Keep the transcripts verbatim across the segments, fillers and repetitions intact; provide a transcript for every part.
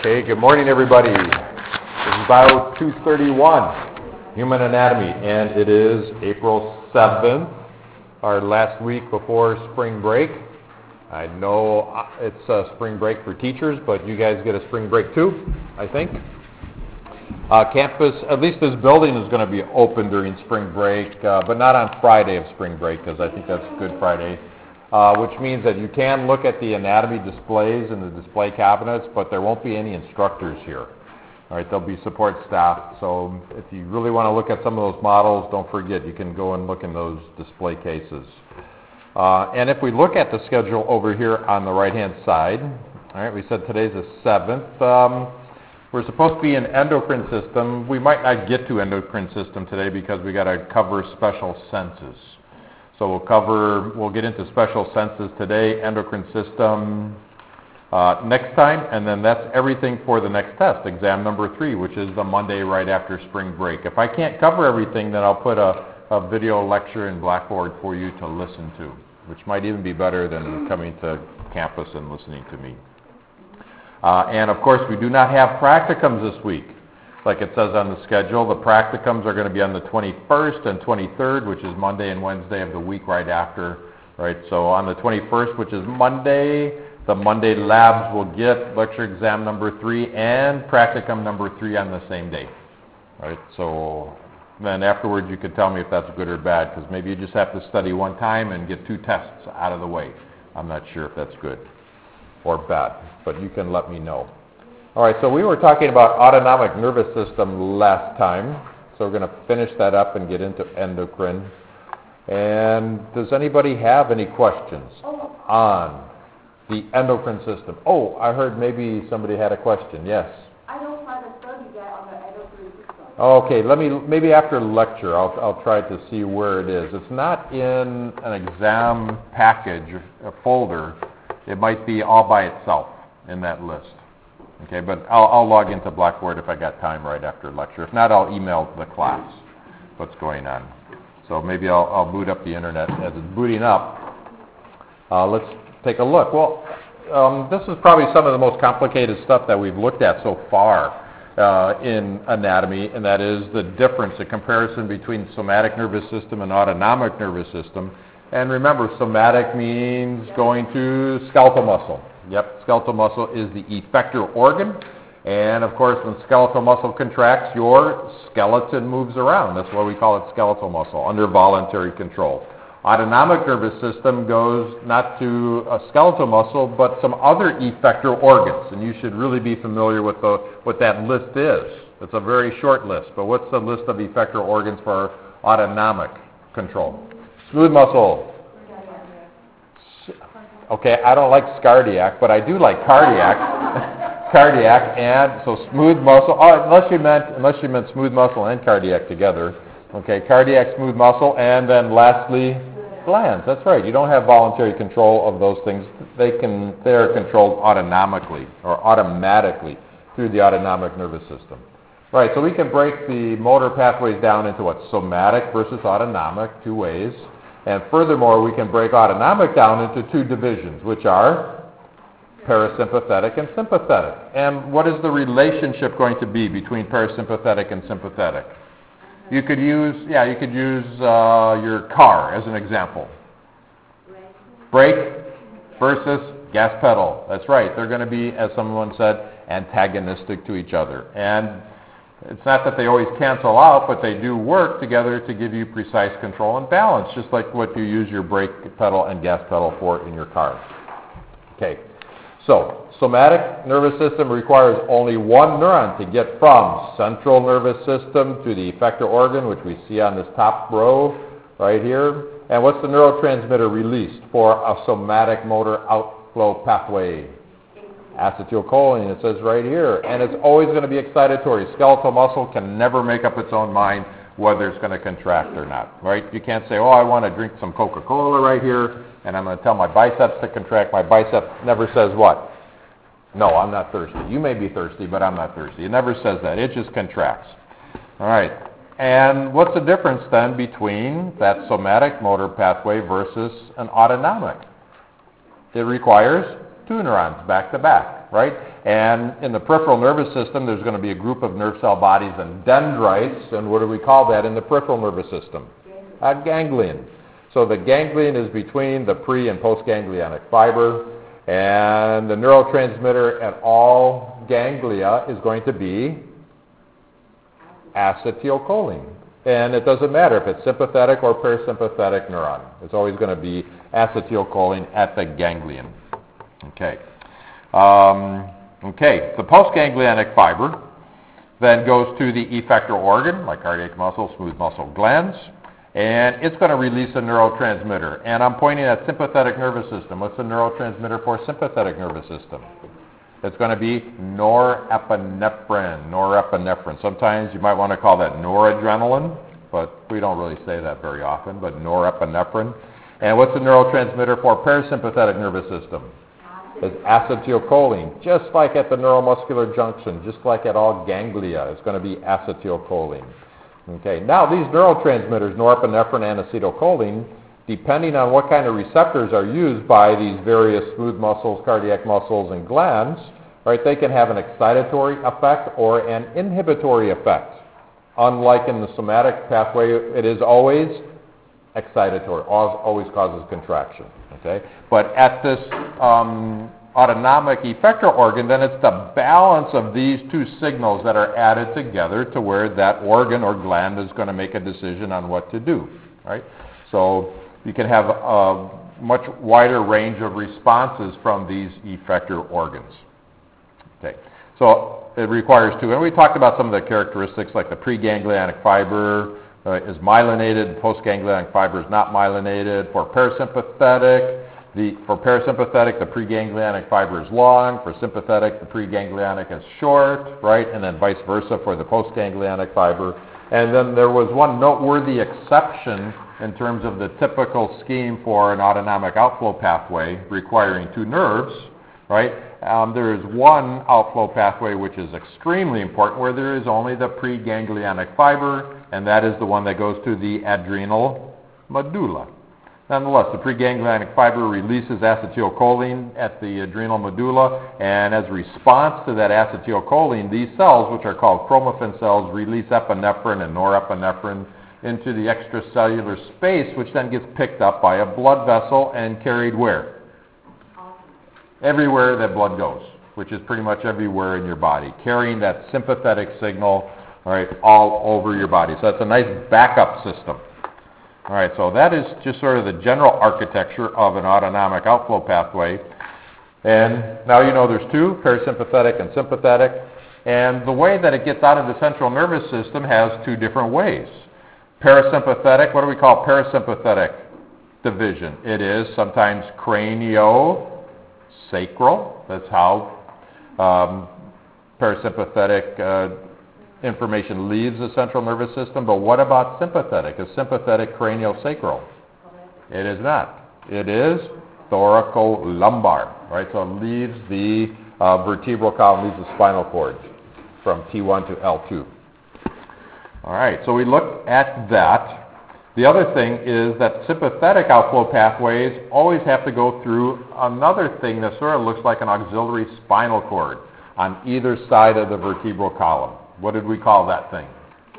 Okay, good morning, everybody. It's about two thirty-one, Human Anatomy, and it is April seventh, our last week before spring break. I know it's a spring break for teachers, but you guys get a spring break too, I think. Uh, campus, at least this building is going to be open during spring break, uh, but not on Friday of spring break, because I think that's Good Friday. Uh, which means that you can look at the anatomy displays in the display cabinets, but there won't be any instructors here. All right, there'll be support staff. So if you really want to look at some of those models, don't forget, you can go and look in those display cases. Uh, and if we look at the schedule over here on the right-hand side, all right, we said today's the seventh. Um, we're supposed to be in endocrine system. We might not get to endocrine system today because we got to cover special senses. So we'll cover, we'll get into special senses today, endocrine system uh, next time, and then that's everything for the next test, exam number three, which is the Monday right after spring break. If I can't cover everything, then I'll put a, a video lecture in Blackboard for you to listen to, which might even be better than coming to campus and listening to me. Uh, and of course, we do not have practicums this week. Like it says on the schedule, the practicums are going to be on the twenty-first and twenty-third, which is Monday and Wednesday of the week right after, right? So on the twenty-first, which is Monday, the Monday labs will get lecture exam number three and practicum number three on the same day, right? So then afterwards you can tell me if that's good or bad, because maybe you just have to study one time and get two tests out of the way. I'm not sure if that's good or bad, but you can let me know. All right, so we were talking about autonomic nervous system last time, so we're going to finish that up and get into endocrine. And does anybody have any questions oh. on the endocrine system? Oh, I heard maybe somebody had a question. Yes? I don't find a study guide on the endocrine system. Okay, let me, maybe after lecture I'll, I'll try to see where it is. It's not in an exam package, a folder. It might be all by itself in that list. Okay, but I'll, I'll log into Blackboard if I got time right after lecture. If not, I'll email the class what's going on. So maybe I'll, I'll boot up the internet. As it's booting up, uh, let's take a look. Well, um, this is probably some of the most complicated stuff that we've looked at so far uh, in anatomy, and that is the difference, the comparison between somatic nervous system and autonomic nervous system. And remember, somatic means going to skeletal muscle. Yep, skeletal muscle is the effector organ, and of course when skeletal muscle contracts, your skeleton moves around. That's why we call it skeletal muscle, under voluntary control. Autonomic nervous system goes not to a skeletal muscle, but some other effector organs, and you should really be familiar with the, what that list is. It's a very short list, but what's the list of effector organs for autonomic control? Smooth muscle. Okay, I don't like scardiac, but I do like cardiac. Cardiac, and so smooth muscle. Oh, unless you meant unless you meant smooth muscle and cardiac together. Okay, cardiac, smooth muscle, and then lastly, glands. That's right. You don't have voluntary control of those things. They can they are controlled autonomically or automatically through the autonomic nervous system. Right. So we can break the motor pathways down into what? Somatic versus autonomic, two ways. And furthermore, we can break autonomic down into two divisions, which are parasympathetic and sympathetic. And what is the relationship going to be between parasympathetic and sympathetic? You could use, yeah, you could use uh, your car as an example. Brake versus gas pedal. That's right. They're going to be, as someone said, antagonistic to each other. And it's not that they always cancel out, but they do work together to give you precise control and balance, just like what you use your brake pedal and gas pedal for in your car. Okay, so somatic nervous system requires only one neuron to get from central nervous system to the effector organ, which we see on this top row right here. And what's the neurotransmitter released for a somatic motor outflow pathway? Acetylcholine, it says right here, and it's always going to be excitatory. Skeletal muscle can never make up its own mind whether it's going to contract or not, right? You can't say, oh, I want to drink some Coca-Cola right here, and I'm going to tell my biceps to contract. My bicep never says what? No, I'm not thirsty. You may be thirsty, but I'm not thirsty. It never says that. It just contracts. All right. And what's the difference then between that somatic motor pathway versus an autonomic? It requires two neurons back to back, right? And in the peripheral nervous system, there's going to be a group of nerve cell bodies and dendrites, and what do we call that in the peripheral nervous system? A ganglion. So the ganglion is between the pre- and postganglionic fiber, and the neurotransmitter at all ganglia is going to be acetylcholine. And it doesn't matter if it's sympathetic or parasympathetic neuron. It's always going to be acetylcholine at the ganglion. Okay. Um, okay. The postganglionic fiber then goes to the effector organ, like cardiac muscle, smooth muscle glands, and it's going to release a neurotransmitter. And I'm pointing at sympathetic nervous system. What's the neurotransmitter for sympathetic nervous system? It's going to be norepinephrine, norepinephrine. Sometimes you might want to call that noradrenaline, but we don't really say that very often, but norepinephrine. And what's the neurotransmitter for parasympathetic nervous system? It's acetylcholine, just like at the neuromuscular junction, just like at all ganglia. It's going to be acetylcholine. Okay, now these neurotransmitters, norepinephrine and acetylcholine, depending on what kind of receptors are used by these various smooth muscles, cardiac muscles, and glands, right, they can have an excitatory effect or an inhibitory effect. Unlike in the somatic pathway, it is always excitatory, always causes contraction. Okay, but at this um, autonomic effector organ, then it's the balance of these two signals that are added together to where that organ or gland is going to make a decision on what to do. Right, so you can have a much wider range of responses from these effector organs. Okay, so it requires two, and we talked about some of the characteristics like the preganglionic fiber uh, is myelinated, postganglionic fiber is not myelinated. For parasympathetic, the, for parasympathetic, the preganglionic fiber is long. For sympathetic, the preganglionic is short, right? And then vice versa for the postganglionic fiber. And then there was one noteworthy exception in terms of the typical scheme for an autonomic outflow pathway requiring two nerves, right? Um, there is one outflow pathway which is extremely important where there is only the preganglionic fiber, and that is the one that goes to the adrenal medulla. Nonetheless, the preganglionic fiber releases acetylcholine at the adrenal medulla, and as a response to that acetylcholine, these cells, which are called chromaffin cells, release epinephrine and norepinephrine into the extracellular space, which then gets picked up by a blood vessel and carried where? Everywhere that blood goes, which is pretty much everywhere in your body, carrying that sympathetic signal, all right, all over your body. So that's a nice backup system. All right, so that is just sort of the general architecture of an autonomic outflow pathway. And now you know there's two, parasympathetic and sympathetic. And the way that it gets out of the central nervous system has two different ways. Parasympathetic, what do we call parasympathetic division? It is sometimes craniosacral. That's how um, parasympathetic uh, information leaves the central nervous system. But what about sympathetic? Is sympathetic craniosacral? It is not. It is thoracolumbar, right? So it leaves the uh, vertebral column, leaves the spinal cord from T one to L two. All right, so we look at that. The other thing is that sympathetic outflow pathways always have to go through another thing that sort of looks like an auxiliary spinal cord on either side of the vertebral column. What did we call that thing?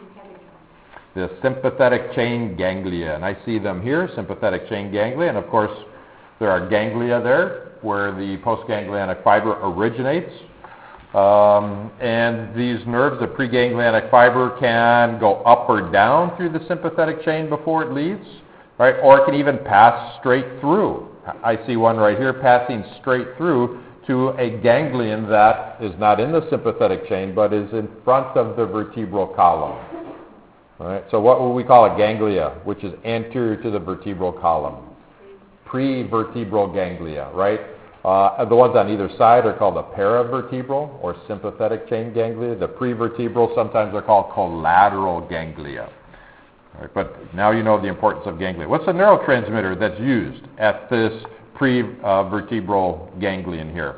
The sympathetic chain ganglia. And I see them here, sympathetic chain ganglia. And of course, there are ganglia there where the postganglionic fiber originates. Um, and these nerves, the preganglionic fiber, can go up or down through the sympathetic chain before it leaves, right? Or it can even pass straight through. I see one right here passing straight through to a ganglion that is not in the sympathetic chain, but is in front of the vertebral column. All right, so what would we call a ganglia, which is anterior to the vertebral column? Prevertebral ganglia, right? Uh, the ones on either side are called the paravertebral or sympathetic chain ganglia. The prevertebral sometimes are called collateral ganglia. All right, but now you know the importance of ganglia. What's the neurotransmitter that's used at this prevertebral ganglion here?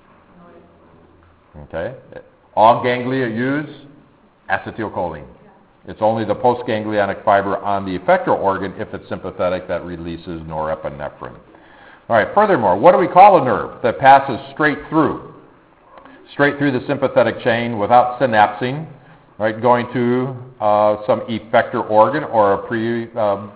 Okay. All ganglia use acetylcholine. It's only the postganglionic fiber on the effector organ, if it's sympathetic, that releases norepinephrine. All right, furthermore, what do we call a nerve that passes straight through? Straight through the sympathetic chain without synapsing, right, going to uh, some effector organ or a pre uh,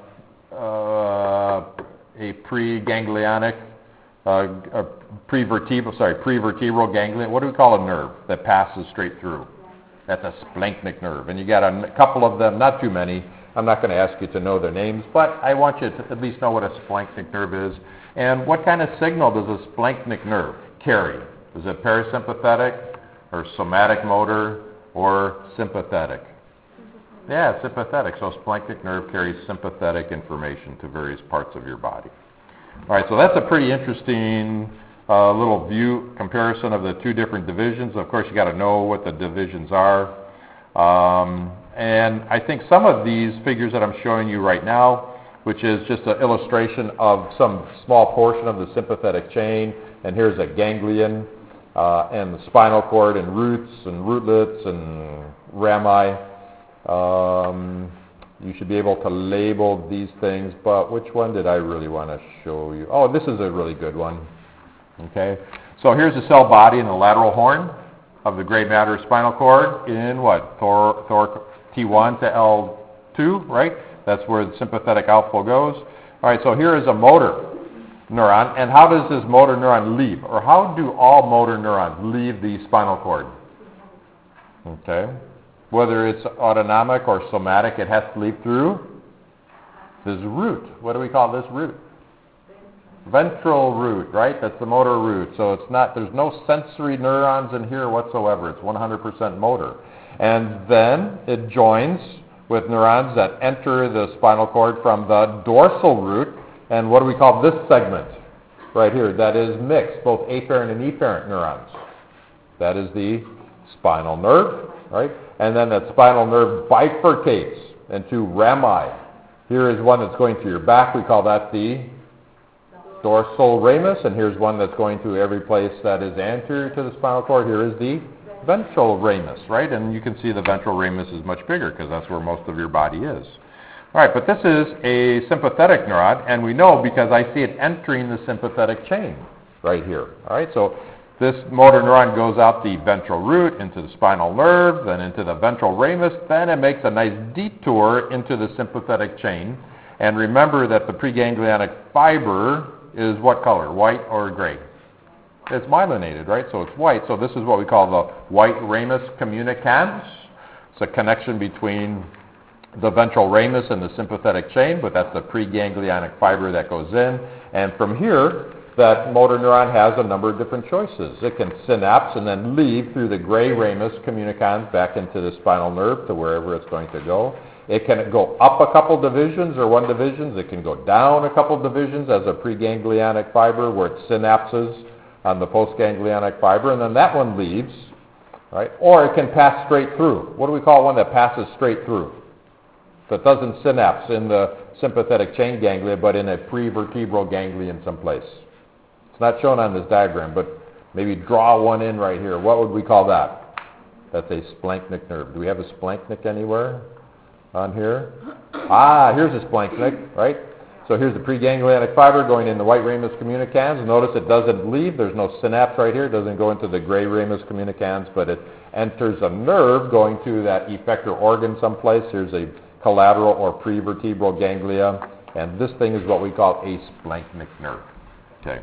uh, a preganglionic, uh, a prevertebral, sorry, prevertebral ganglion. What do we call a nerve that passes straight through? That's a splanchnic nerve, and you got a couple of them, not too many. I'm not going to ask you to know their names, but I want you to at least know what a splanchnic nerve is and what kind of signal does a splanchnic nerve carry. Is it parasympathetic or somatic motor or sympathetic? Yeah, sympathetic. So splanchnic nerve carries sympathetic information to various parts of your body. All right, so that's a pretty interesting uh, little view comparison of the two different divisions. Of course, you got to know what the divisions are. Um, and I think some of these figures that I'm showing you right now, which is just an illustration of some small portion of the sympathetic chain, and here's a ganglion, uh, and the spinal cord, and roots, and rootlets, and rami. Um, you should be able to label these things, but which one did I really want to show you? Oh, this is a really good one. Okay, so here's the cell body in the lateral horn of the gray matter spinal cord in what? Thor, Thor T one to L two, right? That's where the sympathetic outflow goes. All right, so here is a motor neuron, and how does this motor neuron leave? Or how do all motor neurons leave the spinal cord? Okay. Whether it's autonomic or somatic, it has to leave through this root. What do we call this root? Ventral root, right? That's the motor root. So it's not, there's no sensory neurons in here whatsoever. It's one hundred percent motor. And then it joins with neurons that enter the spinal cord from the dorsal root. And what do we call this segment right here? That is mixed, both afferent and efferent neurons. That is the spinal nerve, right? And then that spinal nerve bifurcates into rami. Here is one that's going to your back. We call that the dorsal ramus. And here's one that's going to every place that is anterior to the spinal cord. Here is the ventral ramus, right? And you can see the ventral ramus is much bigger because that's where most of your body is. All right, but this is a sympathetic neuron, and we know because I see it entering the sympathetic chain right here. All right, so this motor neuron goes out the ventral root into the spinal nerve, then into the ventral ramus, then it makes a nice detour into the sympathetic chain. And remember that the preganglionic fiber is what color, white or gray? It's myelinated, right? So it's white. So this is what we call the white ramus communicans. It's a connection between the ventral ramus and the sympathetic chain, but that's the preganglionic fiber that goes in. And from here, that motor neuron has a number of different choices. It can synapse and then leave through the gray ramus communicans back into the spinal nerve to wherever it's going to go. It can go up a couple divisions or one divisions. It can go down a couple divisions as a preganglionic fiber where it synapses on the postganglionic fiber, and then that one leaves, right? Or it can pass straight through. What do we call one that passes straight through? That doesn't synapse in the sympathetic chain ganglia, but in a prevertebral ganglion someplace. It's not shown on this diagram, but maybe draw one in right here. What would we call that? That's a splanchnic nerve. Do we have a splanchnic anywhere on here? Ah, here's a splanchnic, right? So here's the preganglionic fiber going in the white ramus communicans. Notice it doesn't leave. There's no synapse right here. It doesn't go into the gray ramus communicans, but it enters a nerve going to that effector organ someplace. Here's a collateral or prevertebral ganglia, and this thing is what we call a splanchnic nerve. Okay.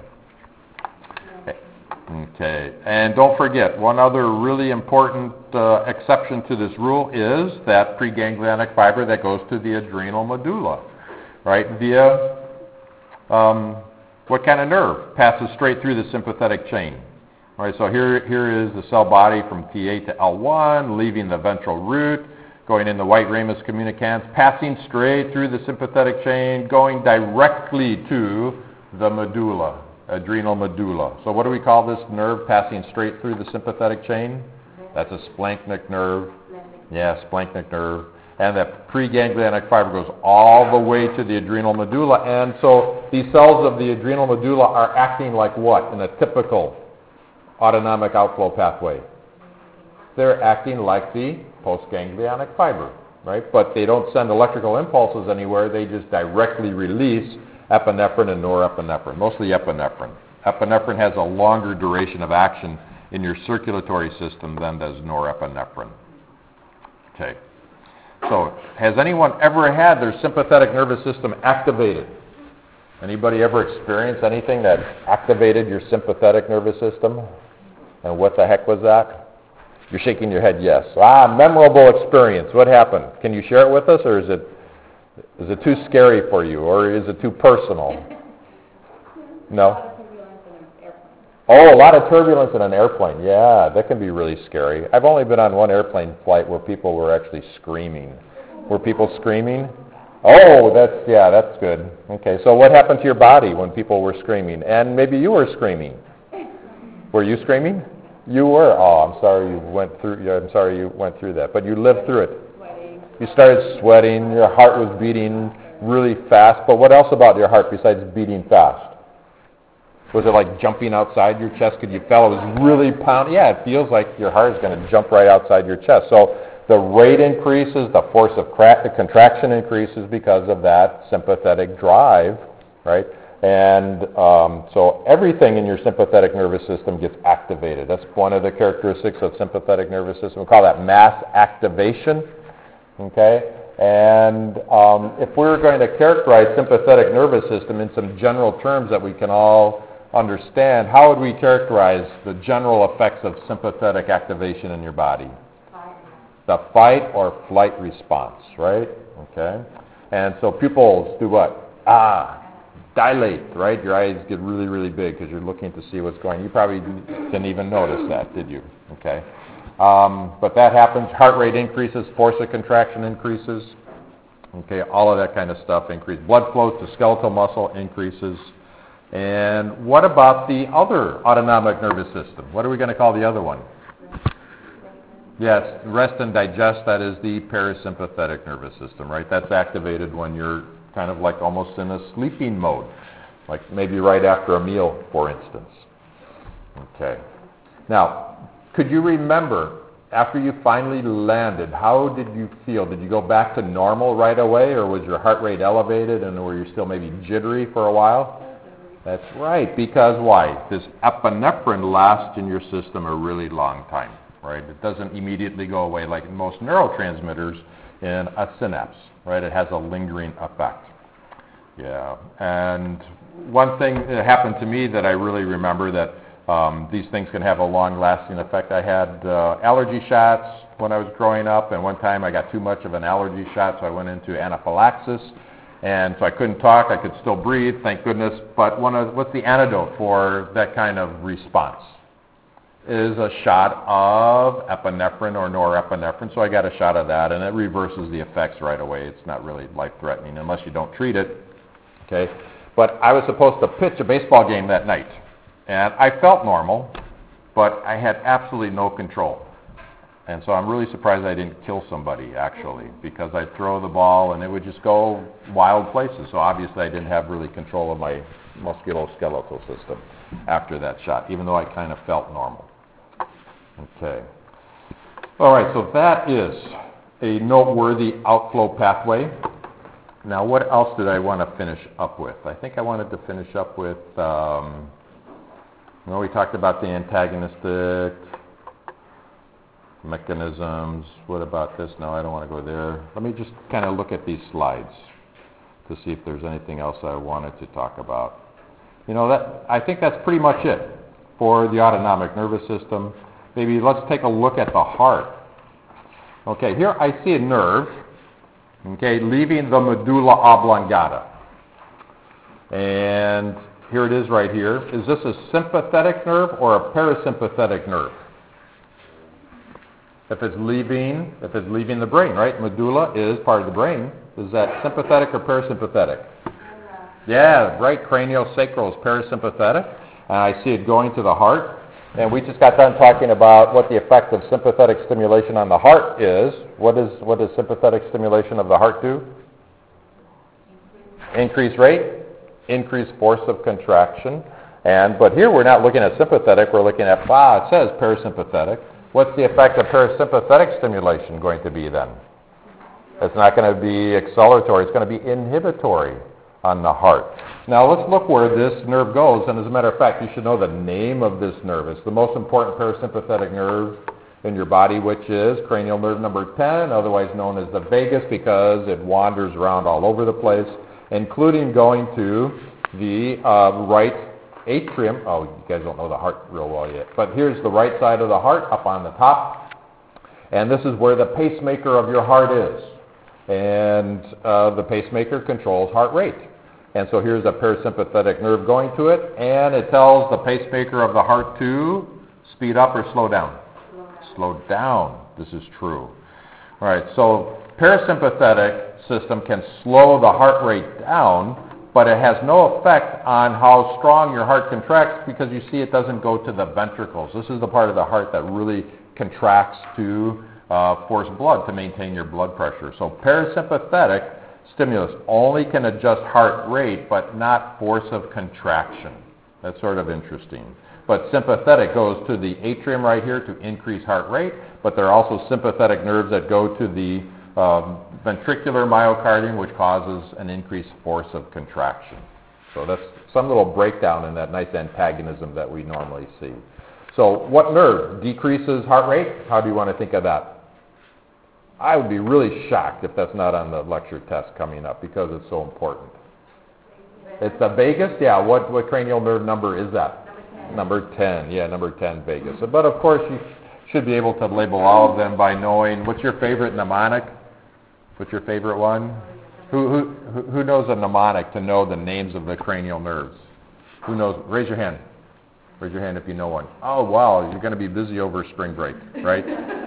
Okay, and don't forget, one other really important uh, exception to this rule is that preganglionic fiber that goes to the adrenal medulla, right, via um, what kind of nerve? Passes straight through the sympathetic chain. All right, so here, here is the cell body from T eight to L one, leaving the ventral root, going in the white ramus communicans, passing straight through the sympathetic chain, going directly to the medulla, adrenal medulla. So what do we call this nerve passing straight through the sympathetic chain? That's a splanchnic nerve. Yeah, splanchnic nerve. And that preganglionic fiber goes all the way to the adrenal medulla. And so these cells of the adrenal medulla are acting like what in a typical autonomic outflow pathway? They're acting like the postganglionic fiber, right? But they don't send electrical impulses anywhere. They just directly release epinephrine and norepinephrine, mostly epinephrine. Epinephrine has a longer duration of action in your circulatory system than does norepinephrine. Okay. So, has anyone ever had their sympathetic nervous system activated? Anybody ever experienced anything that activated your sympathetic nervous system? And what the heck was that? You're shaking your head yes. Ah, memorable experience. What happened? Can you share it with us, or is it is it too scary for you, or is it too personal? No? Oh, a lot of turbulence in an airplane. Yeah, that can be really scary. I've only been on one airplane flight where people were actually screaming. Were people screaming? Oh, that's, yeah, that's good. Okay, so what happened to your body when people were screaming? And maybe you were screaming. Were you screaming? You were. Oh, I'm sorry you went through. yeah, I'm sorry you went through that, but you lived through it. Sweating. You started sweating. Your heart was beating really fast. But what else about your heart besides beating fast? Was it like jumping outside your chest? Could you feel it was really pounding? Yeah, it feels like your heart is going to jump right outside your chest. So the rate increases, the force of cra- the contraction increases because of that sympathetic drive, right? And um, so everything in your sympathetic nervous system gets activated. That's one of the characteristics of sympathetic nervous system. We call that mass activation, okay? And um, if we were going to characterize sympathetic nervous system in some general terms that we can all understand, how would we characterize the general effects of sympathetic activation in your body? The fight or flight response, right? Okay. And so pupils do what? Ah, dilate, right? Your eyes get really, really big because you're looking to see what's going on. You probably didn't even notice that, did you? Okay. Um, but that happens. Heart rate increases. Force of contraction increases. Okay. All of that kind of stuff increases. Blood flow to skeletal muscle increases. And what about the other autonomic nervous system? What are we going to call the other one? Yes, rest and digest, that is the parasympathetic nervous system, right? That's activated when you're kind of like almost in a sleeping mode, like maybe right after a meal, for instance. Okay. Now, could you remember, after you finally landed, how did you feel? Did you go back to normal right away, or was your heart rate elevated, and were you still maybe jittery for a while? That's right, because why? This epinephrine lasts in your system a really long time. Right? It doesn't immediately go away like most neurotransmitters in a synapse, right? It has a lingering effect. Yeah. And one thing that happened to me that I really remember that um, these things can have a long-lasting effect. I had uh, allergy shots when I was growing up, and one time I got too much of an allergy shot, so I went into anaphylaxis, and so I couldn't talk. I could still breathe, thank goodness. But one of, what's the antidote for that kind of response? Is a shot of epinephrine or norepinephrine. So I got a shot of that, and it reverses the effects right away. It's not really life-threatening unless you don't treat it. Okay, but I was supposed to pitch a baseball game that night, and I felt normal, but I had absolutely no control. And so I'm really surprised I didn't kill somebody, actually, because I'd throw the ball and it would just go wild places. So obviously I didn't have really control of my musculoskeletal system after that shot, even though I kind of felt normal. Okay. All right, so that is a noteworthy outflow pathway. Now, what else did I want to finish up with? I think I wanted to finish up with, um, you know, we talked about the antagonistic mechanisms. What about this? No, I don't want to go there. Let me just kind of look at these slides to see if there's anything else I wanted to talk about. You know, that I think that's pretty much it for the autonomic nervous system. Maybe let's take a look at the heart. Okay, here I see a nerve, okay, leaving the medulla oblongata. And here it is right here. Is this a sympathetic nerve or a parasympathetic nerve? If it's leaving, if it's leaving the brain, right? Medulla is part of the brain. Is that sympathetic or parasympathetic? Yeah, right. Craniosacral is parasympathetic. And I see it going to the heart. And we just got done talking about what the effect of sympathetic stimulation on the heart is. What is what does sympathetic stimulation of the heart do? Increase rate, increase force of contraction. And but here we're not looking at sympathetic, we're looking at, wow, it says parasympathetic. What's the effect of parasympathetic stimulation going to be then? It's not going to be acceleratory, it's going to be inhibitory. on the heart. Now let's look where this nerve goes, and as a matter of fact, you should know the name of this nerve. It's the most important parasympathetic nerve in your body, which is cranial nerve number ten, otherwise known as the vagus, because it wanders around all over the place, including going to the uh, right atrium. Oh, you guys don't know the heart real well yet, but here's the right side of the heart up on the top, and this is where the pacemaker of your heart is, and uh, the pacemaker controls heart rate. And so here's a parasympathetic nerve going to it, and it tells the pacemaker of the heart to speed up or slow down. Slow down. This is true. All right, so parasympathetic system can slow the heart rate down, but it has no effect on how strong your heart contracts, because you see it doesn't go to the ventricles. This is the part of the heart that really contracts to uh, force blood to maintain your blood pressure. So parasympathetic stimulus only can adjust heart rate, but not force of contraction. That's sort of interesting. But sympathetic goes to the atrium right here to increase heart rate, but there are also sympathetic nerves that go to the um, ventricular myocardium, which causes an increased force of contraction. So that's some little breakdown in that nice antagonism that we normally see. So what nerve decreases heart rate? How do you want to think of that? I would be really shocked if that's not on the lecture test coming up, because it's so important. It's the vagus? Yeah, what, what cranial nerve number is that? Number ten. Yeah, number ten, vagus. But of course, you should be able to label all of them by knowing, what's your favorite mnemonic? What's your favorite one? Who, who, who knows a mnemonic to know the names of the cranial nerves? Who knows? Raise your hand. Raise your hand if you know one. Oh, wow, you're going to be busy over spring break, right?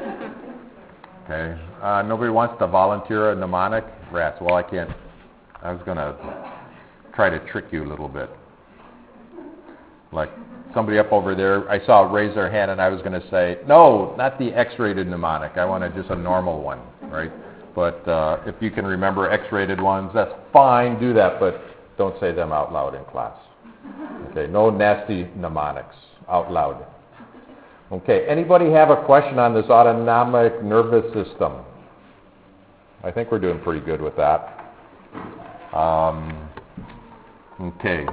Okay. Uh, nobody wants to volunteer a mnemonic? Rats. Well, I can't. I was going to try to trick you a little bit. Like somebody up over there, I saw raise their hand, and I was going to say, no, not the X-rated mnemonic. I wanted just a normal one, right? But uh, if you can remember X-rated ones, that's fine. Do that, but don't say them out loud in class. Okay. No nasty mnemonics out loud. Okay, anybody have a question on this autonomic nervous system? I think we're doing pretty good with that. Um, okay.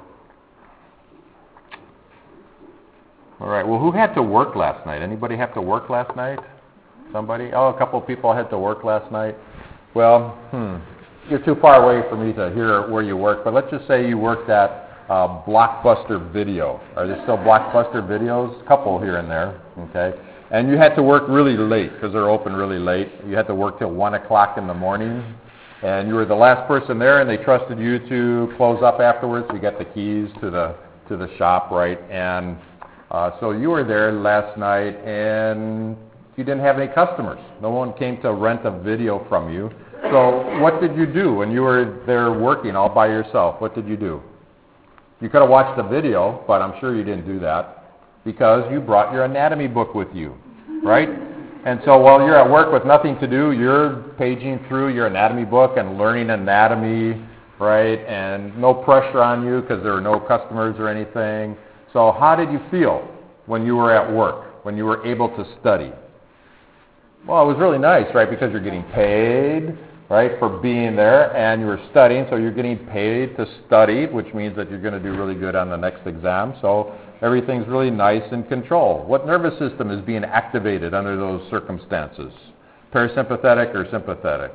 All right, well, who had to work last night? Anybody have to work last night? Somebody? Oh, a couple of people had to work last night. Well, hmm, you're too far away for me to hear where you work, but let's just say you worked at Uh, Blockbuster Video. Are there still Blockbuster Videos? A couple here and there, okay? And you had to work really late, because they're open really late. You had to work till one o'clock in the morning, and you were the last person there, and they trusted you to close up afterwards. You got the keys to the to the shop, right? And uh, so you were there last night, and you didn't have any customers. No one came to rent a video from you. So what did you do when you were there working all by yourself? What did you do? You could have watched the video, but I'm sure you didn't do that, because you brought your anatomy book with you, right? And so while you're at work with nothing to do, you're paging through your anatomy book and learning anatomy, right? And no pressure on you, because there were no customers or anything. So how did you feel when you were at work, when you were able to study? Well, it was really nice, right? Because you're getting paid, right, for being there, and you were studying, so you're getting paid to study, which means that you're going to do really good on the next exam. So everything's really nice and controlled. What nervous system is being activated under those circumstances? Parasympathetic or sympathetic?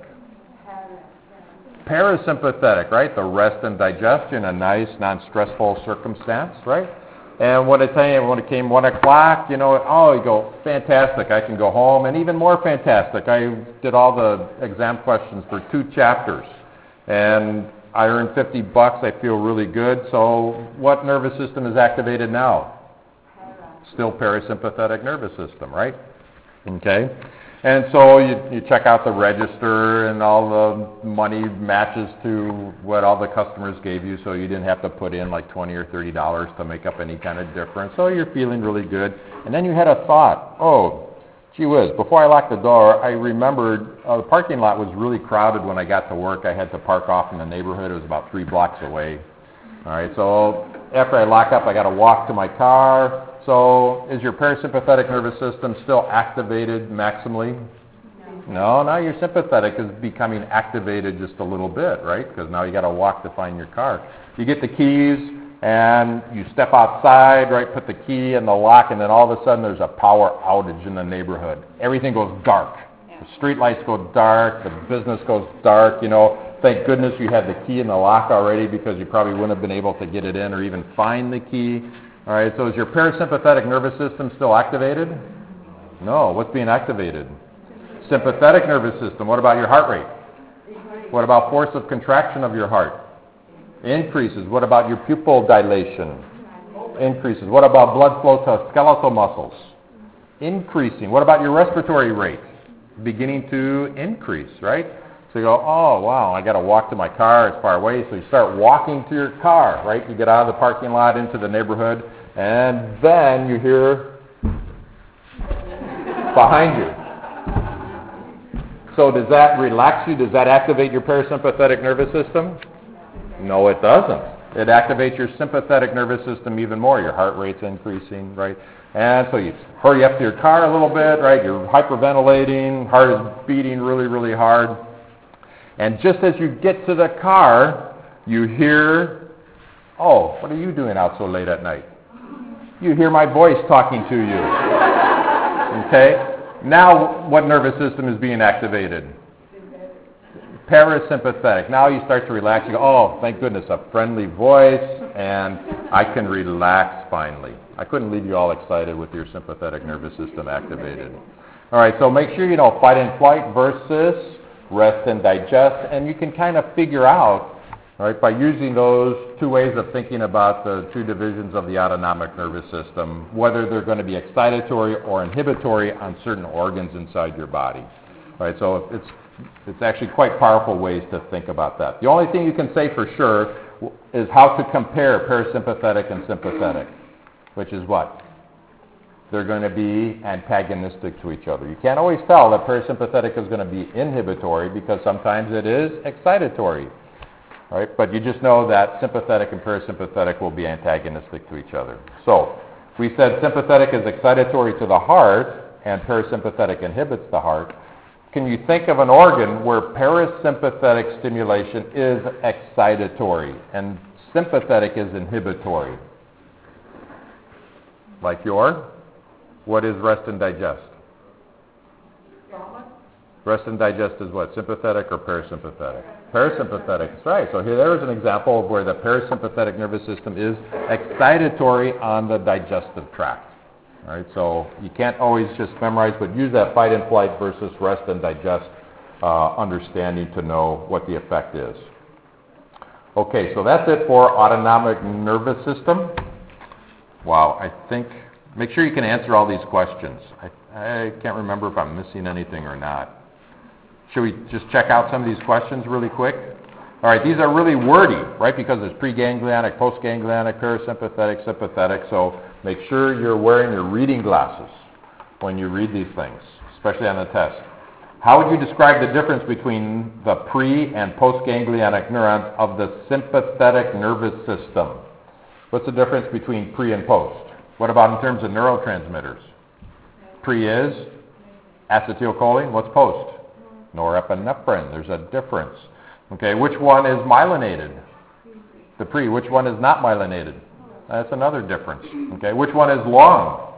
Parasympathetic, right? The rest and digestion, a nice, non-stressful circumstance, right? And what I tell you, when it came one o'clock, you know, oh, you go, fantastic, I can go home. And even more fantastic, I did all the exam questions for two chapters. And I earned fifty bucks, I feel really good. So what nervous system is activated now? Still parasympathetic nervous system, right? Okay. And so you, you check out the register, and all the money matches to what all the customers gave you, so you didn't have to put in like twenty or thirty dollars to make up any kind of difference. So you're feeling really good. And then you had a thought, oh, gee whiz, before I locked the door, I remembered uh, the parking lot was really crowded when I got to work. I had to park off in the neighborhood. It was about three blocks away. All right, so after I lock up, I got to walk to my car. So is your parasympathetic nervous system still activated maximally? No. No, now your sympathetic is becoming activated just a little bit, right? Because now you got to walk to find your car. You get the keys and you step outside, right? Put the key in the lock, and then all of a sudden there's a power outage in the neighborhood. Everything goes dark. The street lights go dark. The business goes dark. You know, thank goodness you had the key in the lock already, because you probably wouldn't have been able to get it in or even find the key. All right. So is your parasympathetic nervous system still activated? No. What's being activated? Sympathetic nervous system. What about your heart rate? What about force of contraction of your heart? Increases. What about your pupil dilation? Increases. What about blood flow to skeletal muscles? Increasing. What about your respiratory rate? Beginning to increase, right? So you go, oh, wow, I got to walk to my car. It's far away. So you start walking to your car, right? You get out of the parking lot into the neighborhood, and then you hear behind you. So does that relax you? Does that activate your parasympathetic nervous system? No, it doesn't. It activates your sympathetic nervous system even more. Your heart rate's increasing, right? And so you hurry up to your car a little bit, right? You're hyperventilating, heart is beating really, really hard. And just as you get to the car, you hear, oh, what are you doing out so late at night? You hear my voice talking to you. Okay? Now, what nervous system is being activated? Parasympathetic. Now you start to relax. You go, oh, thank goodness, a friendly voice, and I can relax finally. I couldn't leave you all excited with your sympathetic nervous system activated. All right, so make sure you know fight and flight versus rest and digest, and you can kind of figure out, all right, by using those two ways of thinking about the two divisions of the autonomic nervous system, whether they're going to be excitatory or inhibitory on certain organs inside your body. All right, so it's it's actually quite powerful ways to think about that. The only thing you can say for sure is how to compare parasympathetic and sympathetic, which is what? They're going to be antagonistic to each other. You can't always tell that parasympathetic is going to be inhibitory, because sometimes it is excitatory. All right, but you just know that sympathetic and parasympathetic will be antagonistic to each other. So we said sympathetic is excitatory to the heart and parasympathetic inhibits the heart. Can you think of an organ where parasympathetic stimulation is excitatory and sympathetic is inhibitory? Like your? What is rest and digest? Rest and digest is what? Sympathetic or parasympathetic? Parasympathetic. That's right. So here there is an example of where the parasympathetic nervous system is excitatory on the digestive tract. All right. So you can't always just memorize, but use that fight and flight versus rest and digest uh, understanding to know what the effect is. Okay. So that's it for autonomic nervous system. Wow. I think. Make sure you can answer all these questions. I, I can't remember if I'm missing anything or not. Should we just check out some of these questions really quick? All right, these are really wordy, right, because it's preganglionic, postganglionic, parasympathetic, sympathetic, so make sure you're wearing your reading glasses when you read these things, especially on the test. How would you describe the difference between the pre- and postganglionic neurons of the sympathetic nervous system? What's the difference between pre and post? What about in terms of neurotransmitters? Pre is acetylcholine. What's post? Norepinephrine. There's a difference. Okay, which one is myelinated? The pre. Which one is not myelinated? That's another difference. Okay, which one is long?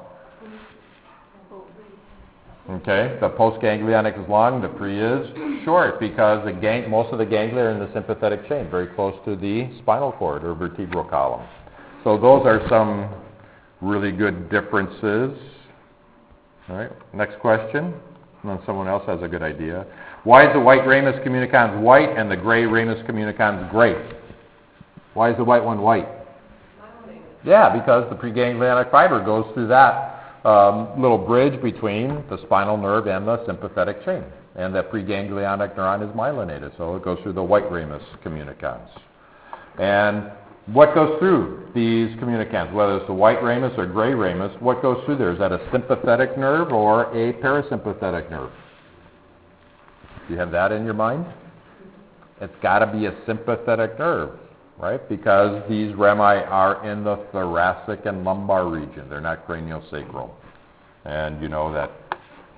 Okay, the postganglionic is long. The pre is short, because the gang, most of the ganglia are in the sympathetic chain, very close to the spinal cord or vertebral column. So those are some really good differences. All right, next question. And then someone else has a good idea. Why is the white ramus communicans white and the gray ramus communicans gray? Why is the white one white? Yeah, because the preganglionic fiber goes through that um, little bridge between the spinal nerve and the sympathetic chain. And that preganglionic neuron is myelinated, so it goes through the white ramus communicans. And what goes through these communicants, whether it's the white ramus or gray ramus, what goes through there? Is that a sympathetic nerve or a parasympathetic nerve? Do you have that in your mind? It's got to be a sympathetic nerve, right? Because these rami are in the thoracic and lumbar region. They're not craniosacral. And you know that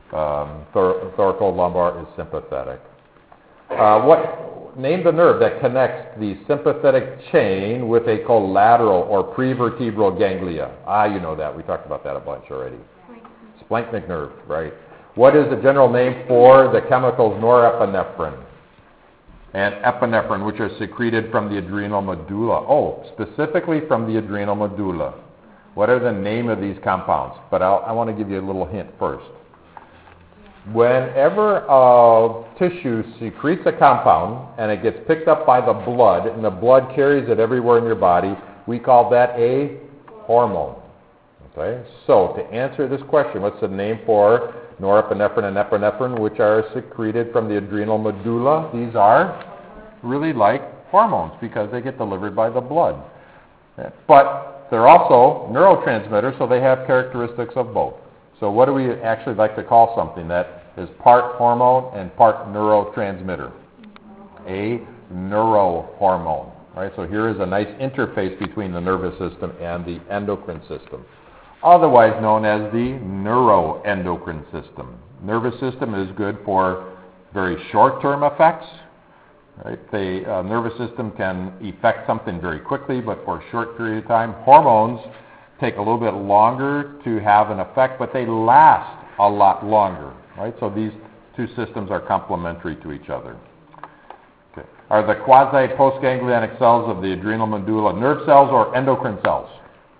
Um, thor- thoracolumbar is sympathetic. Uh, what, name the nerve that connects the sympathetic chain with a collateral or prevertebral ganglia. Ah, you know that. We talked about that a bunch already. Splanchnic nerve, right. What is the general name for the chemicals norepinephrine and epinephrine, which are secreted from the adrenal medulla? Oh, specifically from the adrenal medulla. What are the name of these compounds? But I'll, I want to give you a little hint first. Whenever a tissue secretes a compound and it gets picked up by the blood, and the blood carries it everywhere in your body, we call that a hormone. Okay? So, to answer this question, what's the name for norepinephrine and epinephrine, which are secreted from the adrenal medulla? These are really like hormones because they get delivered by the blood. But they're also neurotransmitters, so they have characteristics of both. So what do we actually like to call something that is part hormone and part neurotransmitter? A neurohormone. Right? So here is a nice interface between the nervous system and the endocrine system, otherwise known as the neuroendocrine system. Nervous system is good for very short-term effects. Right? The uh, nervous system can affect something very quickly, but for a short period of time. Hormones take a little bit longer to have an effect, but they last a lot longer. Right? So these two systems are complementary to each other. Okay. Are the quasi-postganglionic cells of the adrenal medulla nerve cells or endocrine cells?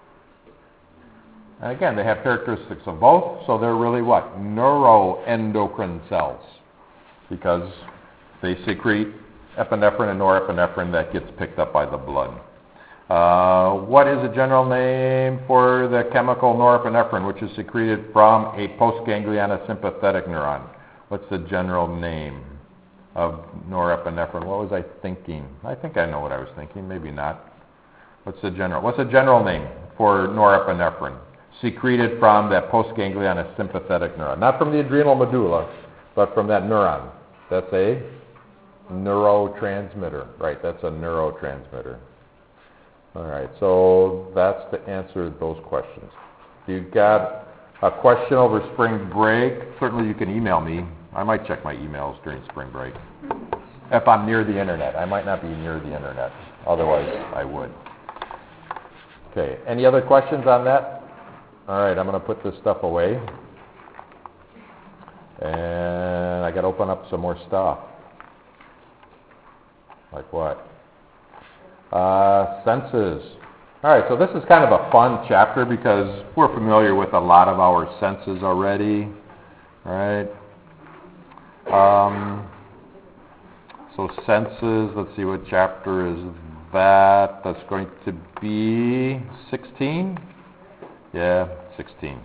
And again, they have characteristics of both, so they're really what? Neuroendocrine cells, because they secrete epinephrine and norepinephrine that gets picked up by the blood. Uh, what is a general name for the chemical norepinephrine, which is secreted from a postganglionic sympathetic neuron? What's the general name of norepinephrine? What was I thinking? I think I know what I was thinking. Maybe not. What's the general? What's the general name for norepinephrine secreted from that postganglionic sympathetic neuron? Not from the adrenal medulla, but from that neuron. That's a neurotransmitter. Right, that's a neurotransmitter. All right, so that's the answer to those questions. If you've got a question over spring break, certainly you can email me. I might check my emails during spring break. If I'm near the internet. I might not be near the internet. Otherwise, I would. Okay, any other questions on that? All right, I'm going to put this stuff away. And I got to open up some more stuff. Like what? Uh, senses. All right, so this is kind of a fun chapter because we're familiar with a lot of our senses already, right? Um, so senses, let's see, what chapter is that? That's going to be sixteen? Yeah, sixteen.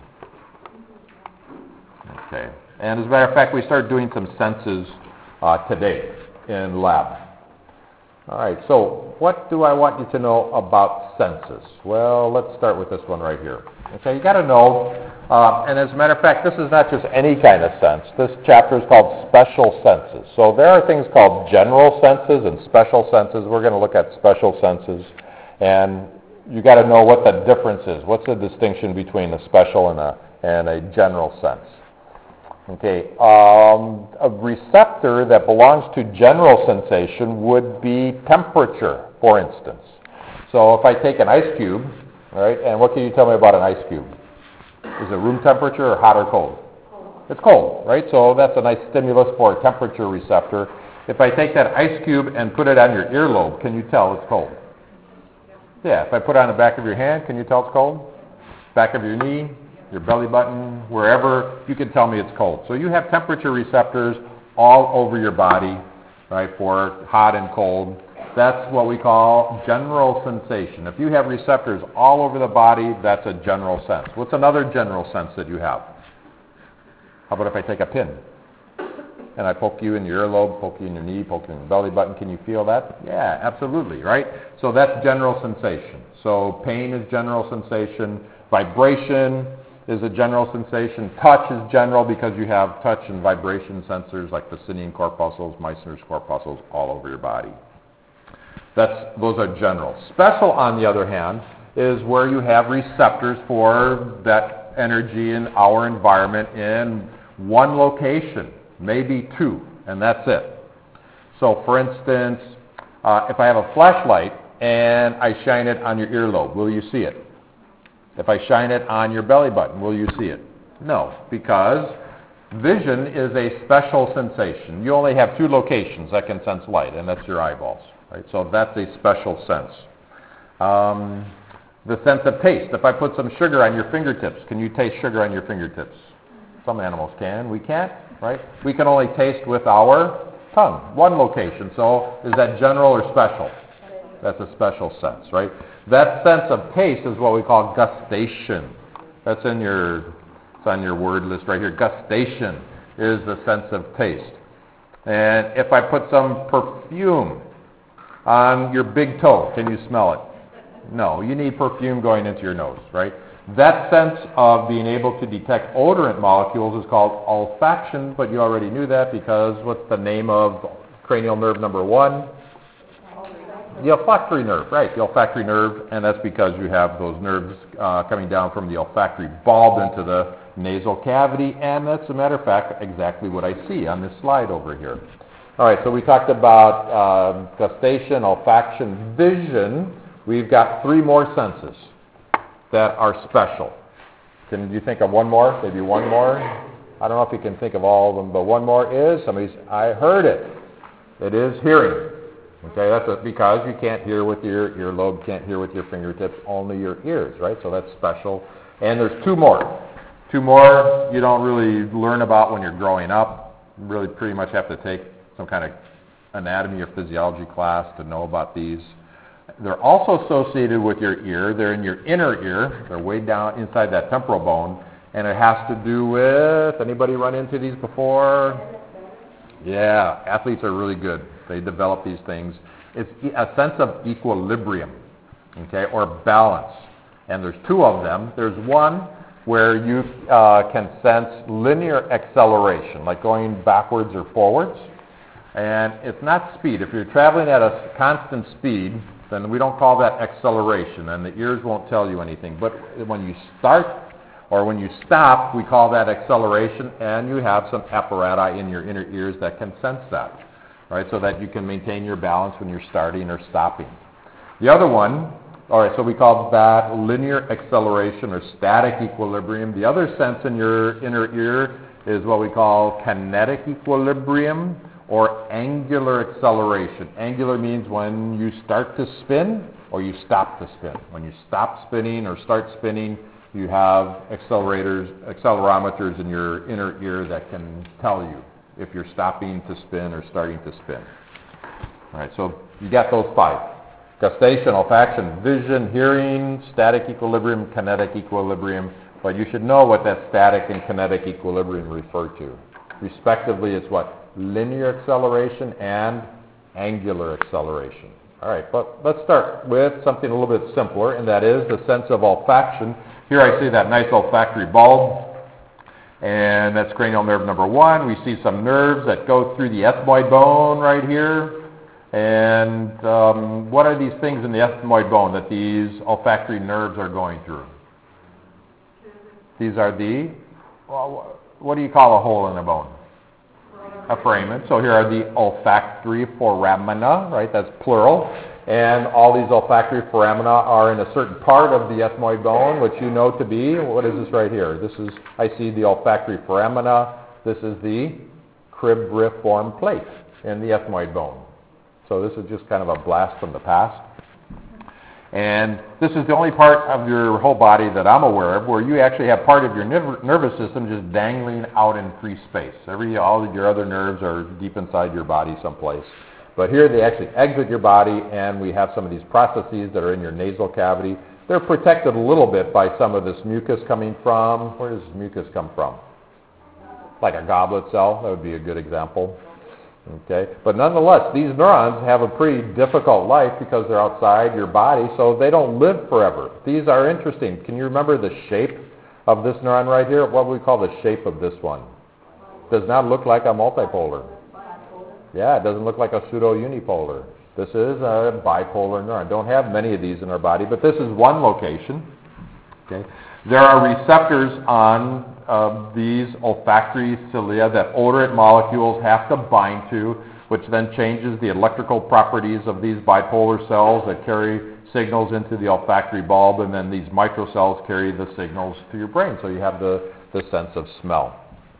Okay. And as a matter of fact, we started doing some senses uh, today in lab. All right, so what do I want you to know about senses? Well, let's start with this one right here. Okay, you got to know, uh, and as a matter of fact, this is not just any kind of sense. This chapter is called special senses. So there are things called general senses and special senses. We're going to look at special senses, and you got to know what the difference is. What's the distinction between a special and a and a general sense? Okay, um, a receptor that belongs to general sensation would be temperature, for instance. So if I take an ice cube, all right, and what can you tell me about an ice cube? Is it room temperature or hot or cold? Cold. It's cold, right? So that's a nice stimulus for a temperature receptor. If I take that ice cube and put it on your earlobe, can you tell it's cold? Yeah, if I put it on the back of your hand, can you tell it's cold? Back of your knee? Your belly button, wherever, you can tell me it's cold. So you have temperature receptors all over your body, right, for hot and cold. That's what we call general sensation. If you have receptors all over the body, that's a general sense. What's another general sense that you have? How about if I take a pin and I poke you in your earlobe, poke you in your knee, poke you in your belly button? Can you feel that? Yeah, absolutely, right? So that's general sensation. So pain is general sensation. Vibration is a general sensation. Touch is general because you have touch and vibration sensors like the Pacinian corpuscles, Meissner's corpuscles all over your body. That's, those are general. Special, on the other hand, is where you have receptors for that energy in our environment in one location, maybe two, and that's it. So for instance, uh, if I have a flashlight and I shine it on your earlobe, will you see it? If I shine it on your belly button, will you see it? No, because vision is a special sensation. You only have two locations that can sense light, and that's your eyeballs. Right? So that's a special sense. Um, the sense of taste. If I put some sugar on your fingertips, can you taste sugar on your fingertips? Some animals can. We can't, right? We can only taste with our tongue. One location. So is that general or special? That's a special sense, right? That sense of taste is what we call gustation. That's in your, it's on your word list right here. Gustation is the sense of taste. And if I put some perfume on your big toe, can you smell it? No, you need perfume going into your nose, right? That sense of being able to detect odorant molecules is called olfaction, but you already knew that because what's the name of cranial nerve number one? The olfactory nerve, right, the olfactory nerve, and that's because you have those nerves uh, coming down from the olfactory bulb into the nasal cavity, and that's, a matter of fact, exactly what I see on this slide over here. All right, so we talked about uh, gustation, olfaction, vision. We've got three more senses that are special. Can you think of one more? Maybe one more? I don't know if you can think of all of them, but one more is, somebody's, I heard it. It is hearing. Okay, that's a, because you can't hear with your earlobe, can't hear with your fingertips, only your ears, right? So that's special. And there's two more. Two more you don't really learn about when you're growing up. You really pretty much have to take some kind of anatomy or physiology class to know about these. They're also associated with your ear. They're in your inner ear. They're way down inside that temporal bone. And it has to do with, anybody run into these before? Yeah, athletes are really good. They develop these things. It's a sense of equilibrium, okay, or balance. And there's two of them. There's one where you uh, can sense linear acceleration, like going backwards or forwards. And it's not speed. If you're traveling at a constant speed, then we don't call that acceleration, and the ears won't tell you anything. But when you start or when you stop, we call that acceleration, and you have some apparati in your inner ears that can sense that, right, so that you can maintain your balance when you're starting or stopping. The other one, all right, so we call that linear acceleration or static equilibrium. The other sense in your inner ear is what we call kinetic equilibrium or angular acceleration. Angular means when you start to spin or you stop to spin. When you stop spinning or start spinning, you have accelerators, accelerometers in your inner ear that can tell you if you're stopping to spin or starting to spin. All right, so you got those five. Gustation, olfaction, vision, hearing, static equilibrium, kinetic equilibrium. But you should know what that static and kinetic equilibrium refer to. Respectively, it's what? Linear acceleration and angular acceleration. All right, but let's start with something a little bit simpler, and that is the sense of olfaction. Here I see that nice olfactory bulb, and that's cranial nerve number one. We see some nerves that go through the ethmoid bone right here. And um, what are these things in the ethmoid bone that these olfactory nerves are going through? These are the, well, what do you call a hole in a bone? A foramen. So here are the olfactory foramina, right? That's plural. And all these olfactory foramina are in a certain part of the ethmoid bone, which you know to be, what is this right here? This is, I see the olfactory foramina. This is the cribriform plate in the ethmoid bone. So this is just kind of a blast from the past. And this is the only part of your whole body that I'm aware of where you actually have part of your nerv- nervous system just dangling out in free space. Every, all of your other nerves are deep inside your body someplace. But here they actually exit your body, and we have some of these processes that are in your nasal cavity. They're protected a little bit by some of this mucus coming from, where does mucus come from? Like a goblet cell, that would be a good example. Okay, but nonetheless, these neurons have a pretty difficult life because they're outside your body, so they don't live forever. These are interesting. Can you remember the shape of this neuron right here? What would we call the shape of this one? Does not look like a multipolar. Yeah, it doesn't look like a pseudo-unipolar. This is a bipolar neuron. Don't have many of these in our body, but this is one location. Okay, there are receptors on of these olfactory cilia that odorant molecules have to bind to, which then changes the electrical properties of these bipolar cells that carry signals into the olfactory bulb, and then these microcells carry the signals to your brain, so you have the, the sense of smell.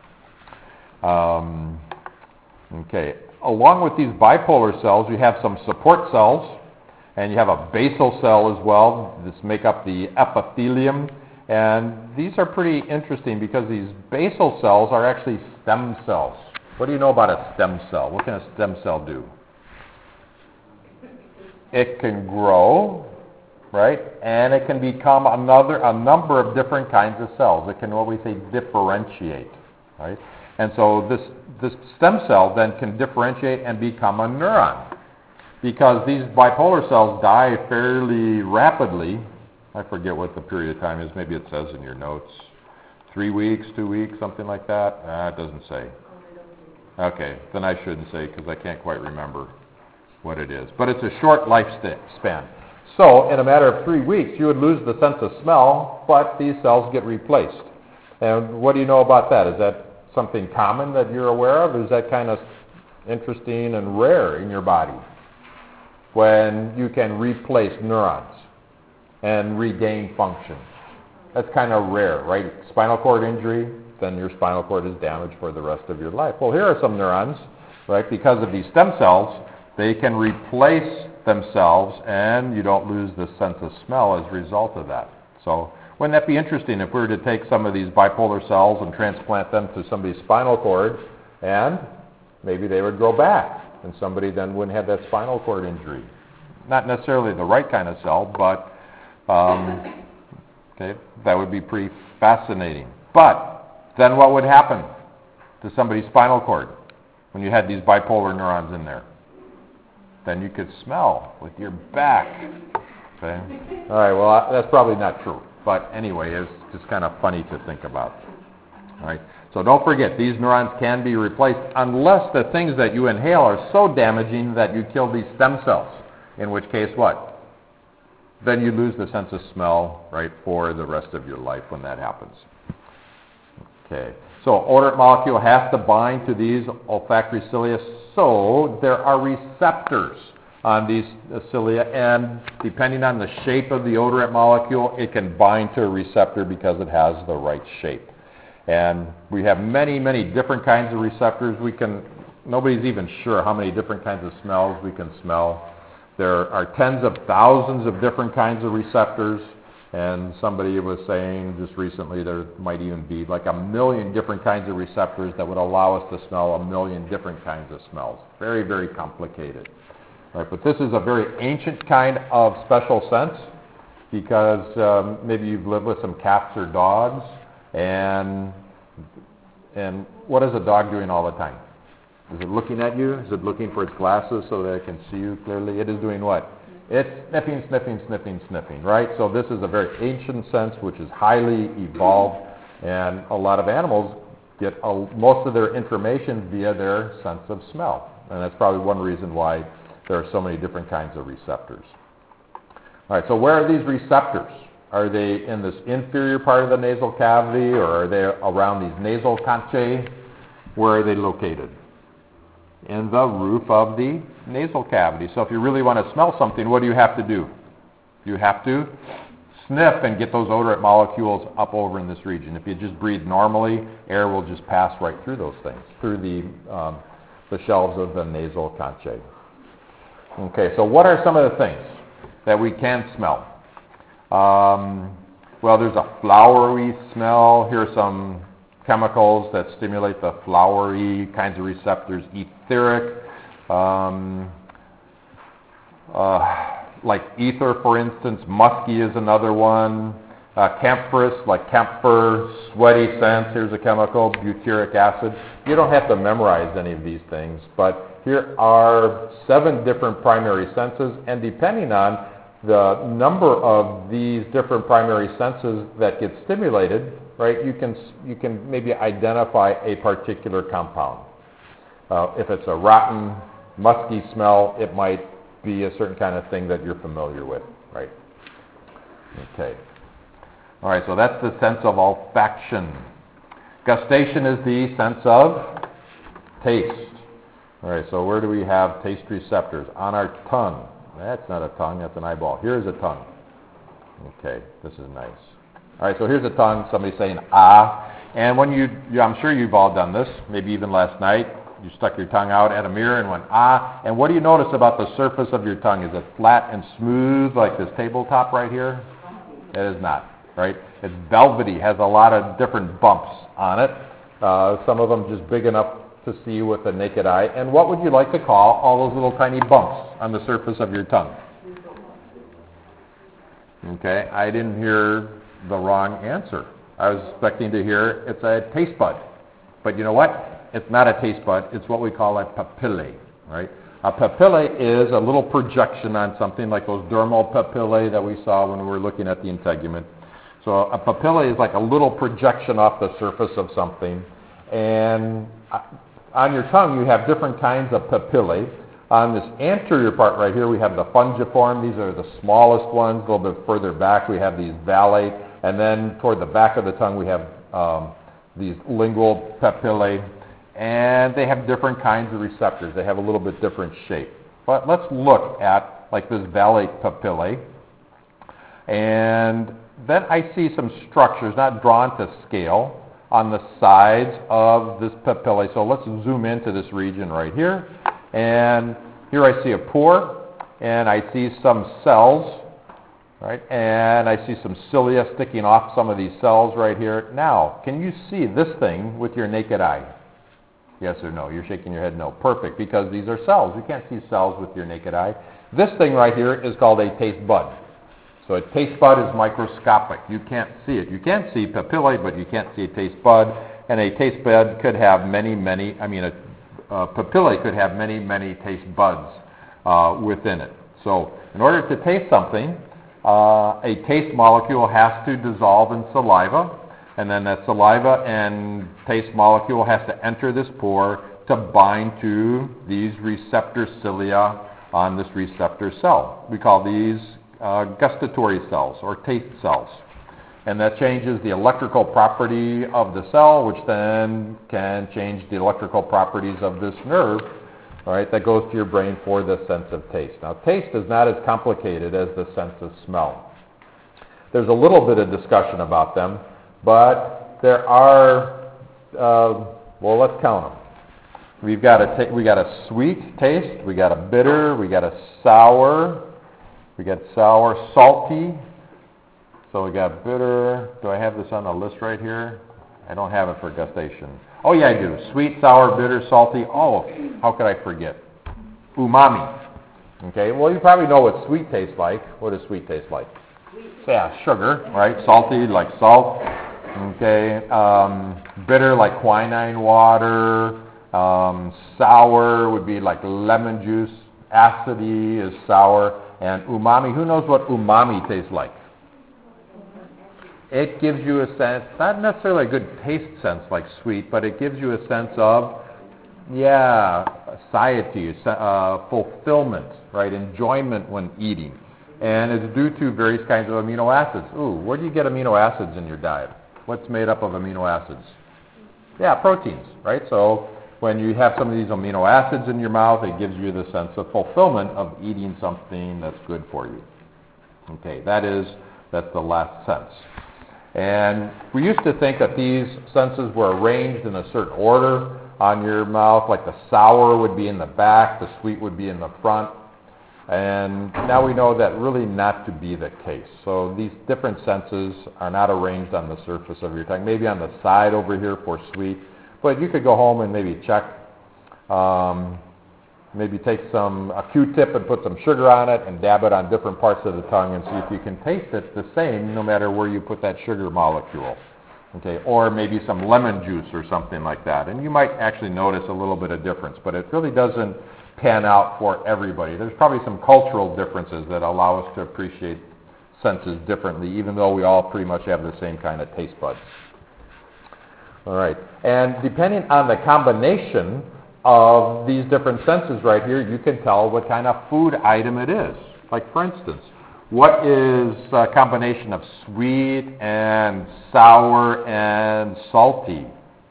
Um, okay. Along with these bipolar cells, you have some support cells, and you have a basal cell as well. This make up the epithelium, and these are pretty interesting because these basal cells are actually stem cells. What do you know about a stem cell? What can a stem cell do? It can grow, right? And it can become another, a number of different kinds of cells. It can, what we say, differentiate, right? And so this, this stem cell then can differentiate and become a neuron, because these bipolar cells die fairly rapidly. I forget what the period of time is. Maybe it says in your notes. Three weeks, two weeks, something like that? Ah, it doesn't say. Okay, then I shouldn't say because I can't quite remember what it is. But it's a short lifespan. So in a matter of three weeks, you would lose the sense of smell, but these cells get replaced. And what do you know about that? Is that something common that you're aware of? Is that kind of interesting and rare in your body when you can replace neurons and regain function? That's kind of rare, right? Spinal cord injury, then your spinal cord is damaged for the rest of your life. Well, here are some neurons, right? Because of these stem cells, they can replace themselves, and you don't lose the sense of smell as a result of that. So wouldn't that be interesting if we were to take some of these bipolar cells and transplant them to somebody's spinal cord, and maybe they would grow back, and somebody then wouldn't have that spinal cord injury. Not necessarily the right kind of cell, but um, okay, that would be pretty fascinating. But then what would happen to somebody's spinal cord when you had these bipolar neurons in there? Then you could smell with your back. Okay? All right, well, that's probably not true. But anyway, it's just kind of funny to think about. All right? So don't forget, these neurons can be replaced unless the things that you inhale are so damaging that you kill these stem cells, in which case what? Then you lose the sense of smell, right, for the rest of your life when that happens. Okay. So odorant molecule has to bind to these olfactory cilia, so there are receptors on these cilia, and depending on the shape of the odorant molecule, it can bind to a receptor because it has the right shape. And we have many, many different kinds of receptors. We can, nobody's even sure how many different kinds of smells we can smell. There are tens of thousands of different kinds of receptors. And somebody was saying just recently there might even be like a million different kinds of receptors that would allow us to smell a million different kinds of smells. Very, very complicated. Right, but this is a very ancient kind of special sense because um, maybe you've lived with some cats or dogs, and and what is a dog doing all the time? Is it looking at you? Is it looking for its glasses so that it can see you clearly? It is doing what? It's sniffing, sniffing, sniffing, sniffing, right? So this is a very ancient sense which is highly evolved, and a lot of animals get a, most of their information via their sense of smell. And that's probably one reason why there are so many different kinds of receptors. All right, so where are these receptors? Are they in this inferior part of the nasal cavity, or are they around these nasal conchae? Where are they located? In the roof of the nasal cavity. So if you really want to smell something, what do you have to do? You have to sniff and get those odorant molecules up over in this region. If you just breathe normally, air will just pass right through those things, through the, um, the shelves of the nasal conchae. Okay, so what are some of the things that we can smell? Um, well, there's a flowery smell. Here are some chemicals that stimulate the flowery kinds of receptors. Etheric, um, uh, like ether, for instance. Musky is another one. Uh, camphorous, like camphor, sweaty scents. Here's a chemical, butyric acid. You don't have to memorize any of these things, but here are seven different primary senses, and depending on the number of these different primary senses that get stimulated, right, you can you can maybe identify a particular compound. Uh, if it's a rotten, musky smell, it might be a certain kind of thing that you're familiar with, right? Okay. All right, so that's the sense of olfaction. Gustation is the sense of taste. All right, so where do we have taste receptors? On our tongue. That's not a tongue, that's an eyeball. Here's a tongue. Okay, this is nice. All right, so here's a tongue, somebody saying ah. And when you, you, I'm sure you've all done this, maybe even last night, you stuck your tongue out at a mirror and went ah. And what do you notice about the surface of your tongue? Is it flat and smooth like this tabletop right here? It is not, right? It's velvety, has a lot of different bumps on it. Uh, some of them just big enough to see with the naked eye. And what would you like to call all those little tiny bumps on the surface of your tongue? Okay, I didn't hear the wrong answer. I was expecting to hear it's a taste bud. But you know what? It's not a taste bud. It's what we call a papillae, right? A papillae is a little projection on something like those dermal papillae that we saw when we were looking at the integument. So a papillae is like a little projection off the surface of something. And on your tongue, you have different kinds of papillae. On this anterior part right here, we have the fungiform. These are the smallest ones. A little bit further back, we have these vellae. And then toward the back of the tongue, we have um, these lingual papillae. And they have different kinds of receptors. They have a little bit different shape. But let's look at like this vellae papillae. And then I see some structures, not drawn to scale, on the sides of this papillae. So let's zoom into this region right here. And here I see a pore, and I see some cells, right? And I see some cilia sticking off some of these cells right here. Now, can you see this thing with your naked eye? Yes or no? You're shaking your head no. Perfect, because these are cells. You can't see cells with your naked eye. This thing right here is called a taste bud. So a taste bud is microscopic. You can't see it. You can see papillae, but you can't see a taste bud. And a taste bud could have many, many, I mean, a, a papillae could have many, many taste buds uh, within it. So in order to taste something, uh, a taste molecule has to dissolve in saliva. And then that saliva and taste molecule has to enter this pore to bind to these receptor cilia on this receptor cell. We call these uh, gustatory cells or taste cells. And that changes the electrical property of the cell, which then can change the electrical properties of this nerve, all right, that goes to your brain for the sense of taste. Now, taste is not as complicated as the sense of smell. There's a little bit of discussion about them, but there are, uh, well, let's count them. We've got a, ta- we got a sweet taste, we got a bitter, we got a sour, we got sour, salty. So we got bitter. Do I have this on the list right here? I don't have it for gustation. Oh, yeah, I do. Sweet, sour, bitter, salty. Oh, how could I forget? Umami. Okay, well, you probably know what sweet tastes like. What does sweet taste like? Yeah, sugar, right? Salty, like salt. Okay, um, bitter, like quinine water. Um, sour would be like lemon juice. Acidy is sour. And umami, who knows what umami tastes like? It gives you a sense, not necessarily a good taste sense like sweet, but it gives you a sense of, yeah, satiety, uh, fulfillment, right, enjoyment when eating. And it's due to various kinds of amino acids. Ooh, where do you get amino acids in your diet? What's made up of amino acids? Yeah, proteins, right? So when you have some of these amino acids in your mouth, it gives you the sense of fulfillment of eating something that's good for you. Okay, that is, that's the last sense. And we used to think that these senses were arranged in a certain order on your mouth, like the sour would be in the back, the sweet would be in the front. And now we know that really not to be the case. So these different senses are not arranged on the surface of your tongue, maybe on the side over here for sweet. But you could go home and maybe check, um, maybe take some a Q-tip and put some sugar on it and dab it on different parts of the tongue and see if you can taste it the same no matter where you put that sugar molecule. Okay, or maybe some lemon juice or something like that. And you might actually notice a little bit of difference, but it really doesn't pan out for everybody. There's probably some cultural differences that allow us to appreciate senses differently, even though we all pretty much have the same kind of taste buds. All right, and depending on the combination of these different senses right here, you can tell what kind of food item it is. Like, for instance, what is a combination of sweet and sour and salty?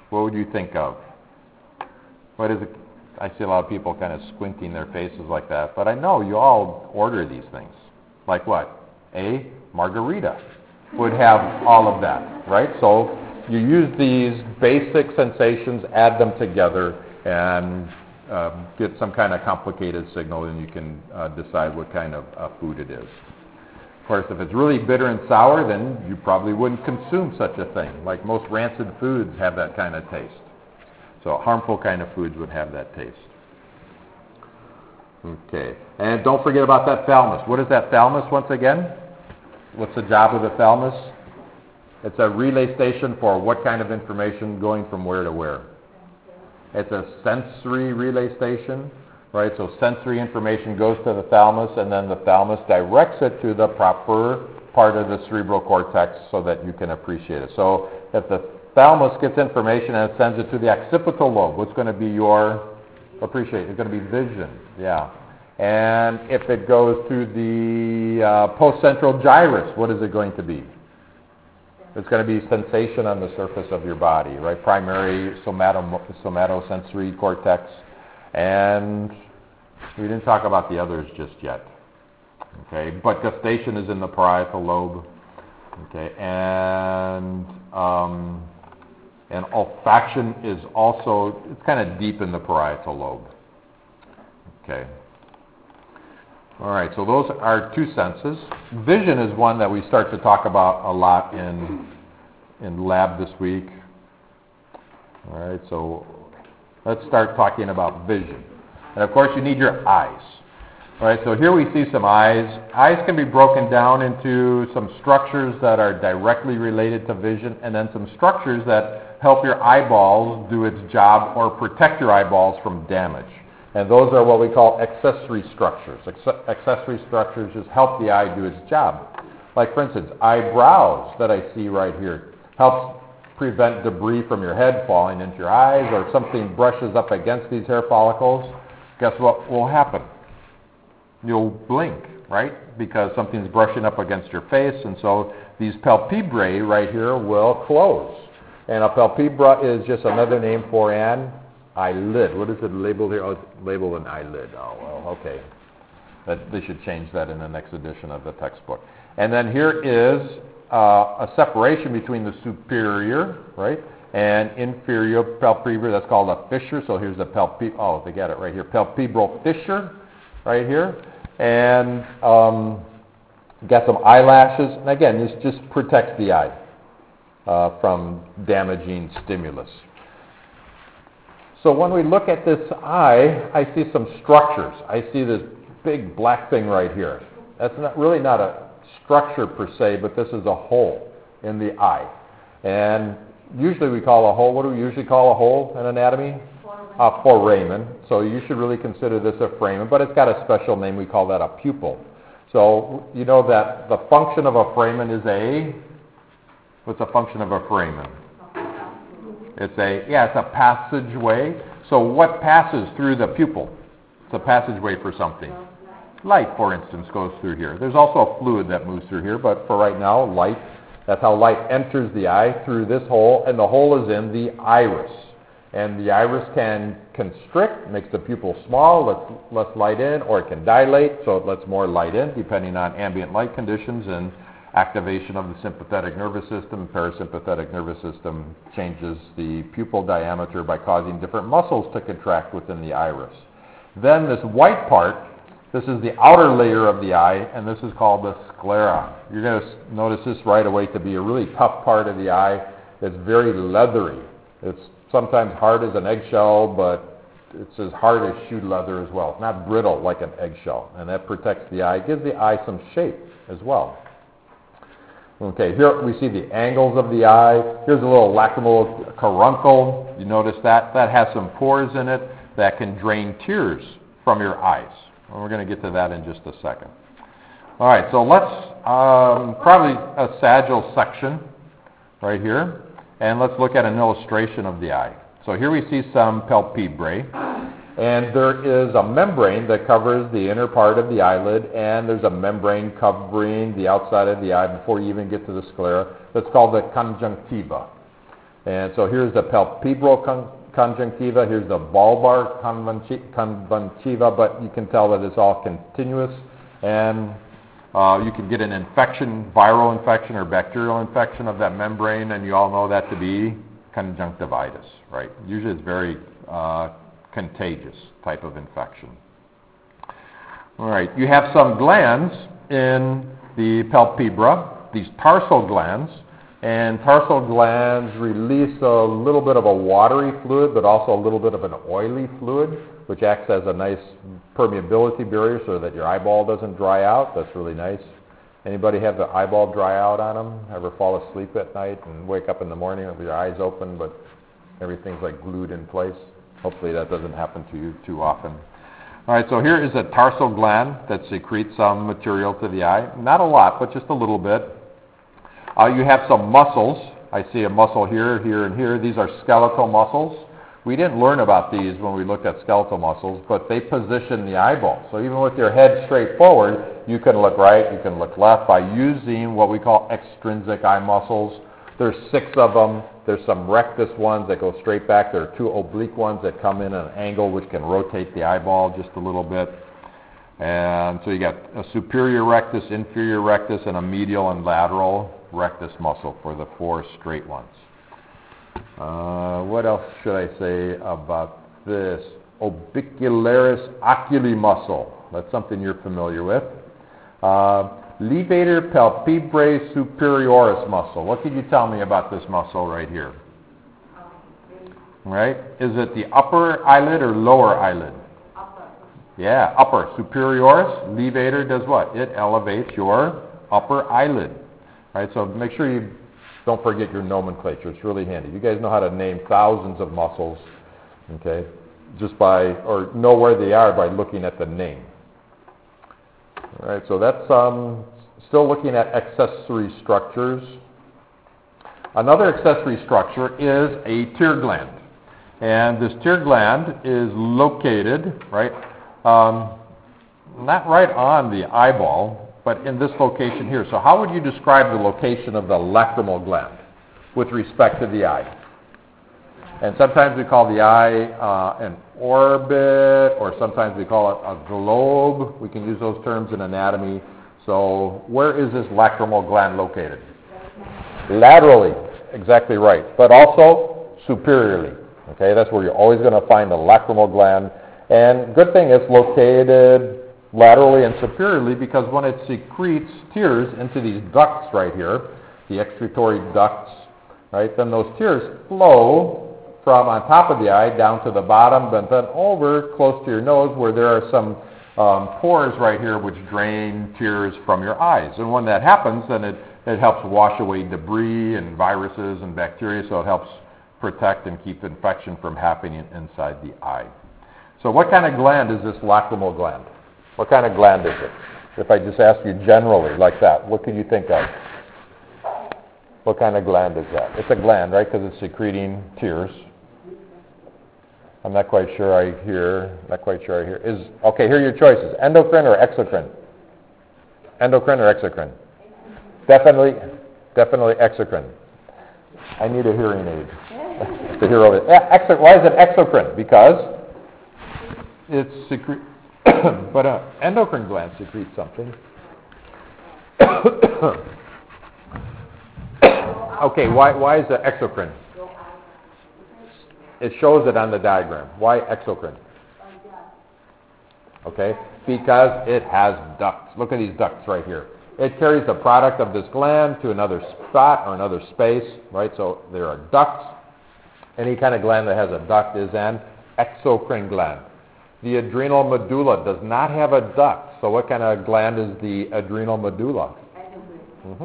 what would you think of? What is it? I see a lot of people kind of squinting their faces like that, but I know you all order these things. Like what? A margarita would have all of that, right? So you use these basic sensations, add them together, and uh, get some kind of complicated signal, and you can uh, decide what kind of uh, food it is. Of course, if it's really bitter and sour, then you probably wouldn't consume such a thing. Like most rancid foods have that kind of taste. So harmful kind of foods would have that taste. Okay, and don't forget about that thalamus. What is that thalamus once again? What's the job of the thalamus? It's a relay station for what kind of information going from where to where? It's a sensory relay station, right? So sensory information goes to the thalamus, and then the thalamus directs it to the proper part of the cerebral cortex so that you can appreciate it. So if the thalamus gets information and it sends it to the occipital lobe, what's going to be your appreciate? It's going to be vision, yeah. And if it goes to the uh, postcentral gyrus, what is it going to be? It's going to be sensation on the surface of your body, right? Primary somato, somatosensory cortex. And we didn't talk about the others just yet. Okay, but gustation is in the parietal lobe. Okay, and um, and olfaction is also, it's kind of deep in the parietal lobe. Okay. All right, so those are two senses. Vision is one that we start to talk about a lot in in lab this week. All right, so let's start talking about vision. And of course, you need your eyes. All right, so here we see some eyes. Eyes can be broken down into some structures that are directly related to vision, and then some structures that help your eyeballs do its job or protect your eyeballs from damage. And those are what we call accessory structures. Acce- accessory structures just help the eye do its job. Like, for instance, eyebrows that I see right here helps prevent debris from your head falling into your eyes, or if something brushes up against these hair follicles, guess what will happen? You'll blink, right? Because something's brushing up against your face, and so these palpebrae right here will close. And a palpebra is just another name for an eyelid. What is it labeled here? Oh, it's labeled an eyelid. Oh, well, okay. That, they should change that in the next edition of the textbook. And then here is uh, a separation between the superior, right, and inferior palpebra. That's called a fissure. So here's the palpe. Oh, they got it right here. Palpebral fissure, right here. And um, got some eyelashes. And again, this just protects the eye uh, from damaging stimulus. So when we look at this eye, I see some structures. I see this big black thing right here. That's not really not a structure per se, but this is a hole in the eye. And usually we call a hole, what do we usually call a hole in anatomy? Foramen. A foramen. So you should really consider this a foramen, but it's got a special name. We call that a pupil. So you know that the function of a foramen is a, what's the function of a foramen? It's a, yeah, it's a passageway. So what passes through the pupil? It's a passageway for something. Light, for instance, goes through here. There's also a fluid that moves through here, but for right now, light. That's how light enters the eye, through this hole, and the hole is in the iris. And the iris can constrict, makes the pupil small, lets less light in, or it can dilate, so it lets more light in, depending on ambient light conditions and activation of the sympathetic nervous system. Parasympathetic nervous system changes the pupil diameter by causing different muscles to contract within the iris. Then this white part, this is the outer layer of the eye, and this is called the sclera. You're going to notice this right away to be a really tough part of the eye. It's very leathery. It's sometimes hard as an eggshell, but it's as hard as shoe leather as well. It's not brittle like an eggshell, and that protects the eye. It gives the eye some shape as well. Okay, here we see the angles of the eye. Here's a little lacrimal caruncle. You notice that? That has some pores in it that can drain tears from your eyes. And we're going to get to that in just a second. All right, so let's, um, probably a sagittal section right here. And let's look at an illustration of the eye. So here we see some palpebrae. And there is a membrane that covers the inner part of the eyelid, and there's a membrane covering the outside of the eye before you even get to the sclera. That's called the conjunctiva. And so here's the palpebral con- conjunctiva, here's the bulbar convunci- conjunctiva, but you can tell that it's all continuous, and uh, you can get an infection, viral infection or bacterial infection of that membrane, and you all know that to be conjunctivitis, right? Usually it's very uh, contagious type of infection. All right, you have some glands in the palpebra, these tarsal glands, and tarsal glands release a little bit of a watery fluid, but also a little bit of an oily fluid, which acts as a nice permeability barrier so that your eyeball doesn't dry out. That's really nice. Anybody have the eyeball dry out on them? Ever fall asleep at night and wake up in the morning with your eyes open, but everything's like glued in place? Hopefully that doesn't happen to you too often. All right, so here is a tarsal gland that secretes some material to the eye. Not a lot, but just a little bit. Uh, you have some muscles. I see a muscle here, here, and here. These are skeletal muscles. We didn't learn about these when we looked at skeletal muscles, but they position the eyeball. So even with your head straight forward, you can look right, you can look left by using what we call extrinsic eye muscles. There's six of them. There's some rectus ones that go straight back. There are two oblique ones that come in at an angle which can rotate the eyeball just a little bit. And so you got a superior rectus, inferior rectus, and a medial and lateral rectus muscle for the four straight ones. Uh, what else should I say about this? Orbicularis oculi muscle. That's something you're familiar with. Uh, levator palpebrae superioris muscle. What can you tell me about this muscle right here? Right? Is it the upper eyelid or lower eyelid? Upper. Yeah, upper. Superioris. Levator does what? It elevates your upper eyelid. Right, so make sure you don't forget your nomenclature. It's really handy. You guys know how to name thousands of muscles, okay, just by, or know where they are by looking at the name. All right, so that's um, still looking at accessory structures. Another accessory structure is a tear gland. And this tear gland is located, right, um, not right on the eyeball, but in this location here. So how would you describe the location of the lacrimal gland with respect to the eye? And sometimes we call the eye uh, an orbit, or sometimes we call it a globe. We can use those terms in anatomy. So where is this lacrimal gland located? Laterally, exactly right, but also superiorly. Okay, that's where you're always going to find the lacrimal gland. And good thing it's located laterally and superiorly, because when it secretes tears into these ducts right here, the excretory ducts, right, then those tears flow from on top of the eye down to the bottom, but then over close to your nose where there are some um, pores right here which drain tears from your eyes. And when that happens, then it, it helps wash away debris and viruses and bacteria, so it helps protect and keep infection from happening inside the eye. So what kind of gland is this lacrimal gland? What kind of gland is it? If I just ask you generally like that, what can you think of? What kind of gland is that? It's a gland, right, because it's secreting tears. I'm not quite sure I hear, not quite sure I hear. Is, okay, here are your choices. Endocrine or exocrine? Endocrine or exocrine? Definitely, definitely exocrine. I need a hearing aid to hear all this. Exo, why is it exocrine? Because it's secre- but an endocrine gland secretes something. Okay, why why is it exocrine? It shows it on the diagram. Why exocrine? Okay, because it has ducts. Look at these ducts right here. It carries the product of this gland to another spot or another space, right? So there are ducts. Any kind of gland that has a duct is an exocrine gland. The adrenal medulla does not have a duct. So what kind of gland is the adrenal medulla? Mm-hmm.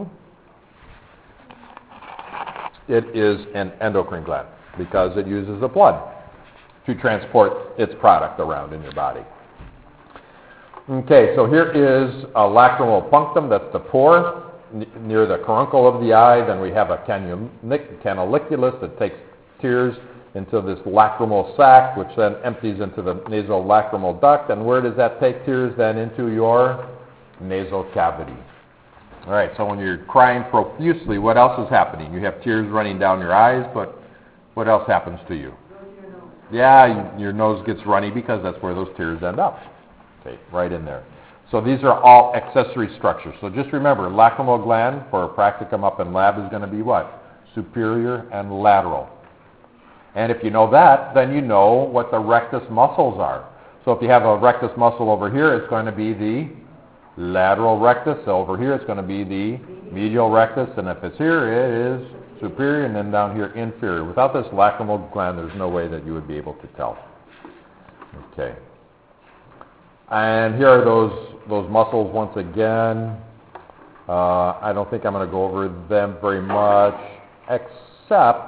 It is an endocrine gland because it uses the blood to transport its product around in your body. Okay, so here is a lacrimal punctum. That's the pore n- near the caruncle of the eye. Then we have a canaliculus that takes tears into this lacrimal sac, which then empties into the nasolacrimal duct. And where does that take tears? Then into your nasal cavity. All right, so when you're crying profusely, what else is happening? You have tears running down your eyes, but What else happens to you? Yeah, you, your nose gets runny because that's where those tears end up. Okay, right in there. So these are all accessory structures. So just remember, lacrimal gland for practicum up in lab is going to be what? Superior and lateral. And if you know that, then you know what the rectus muscles are. So if you have a rectus muscle over here, it's going to be the lateral rectus. Over here, it's going to be the medial rectus. And if it's here, it is superior, and then down here, inferior. Without this lacrimal gland, there's no way that you would be able to tell. Okay. And here are those those muscles once again. Uh, I don't think I'm going to go over them very much, except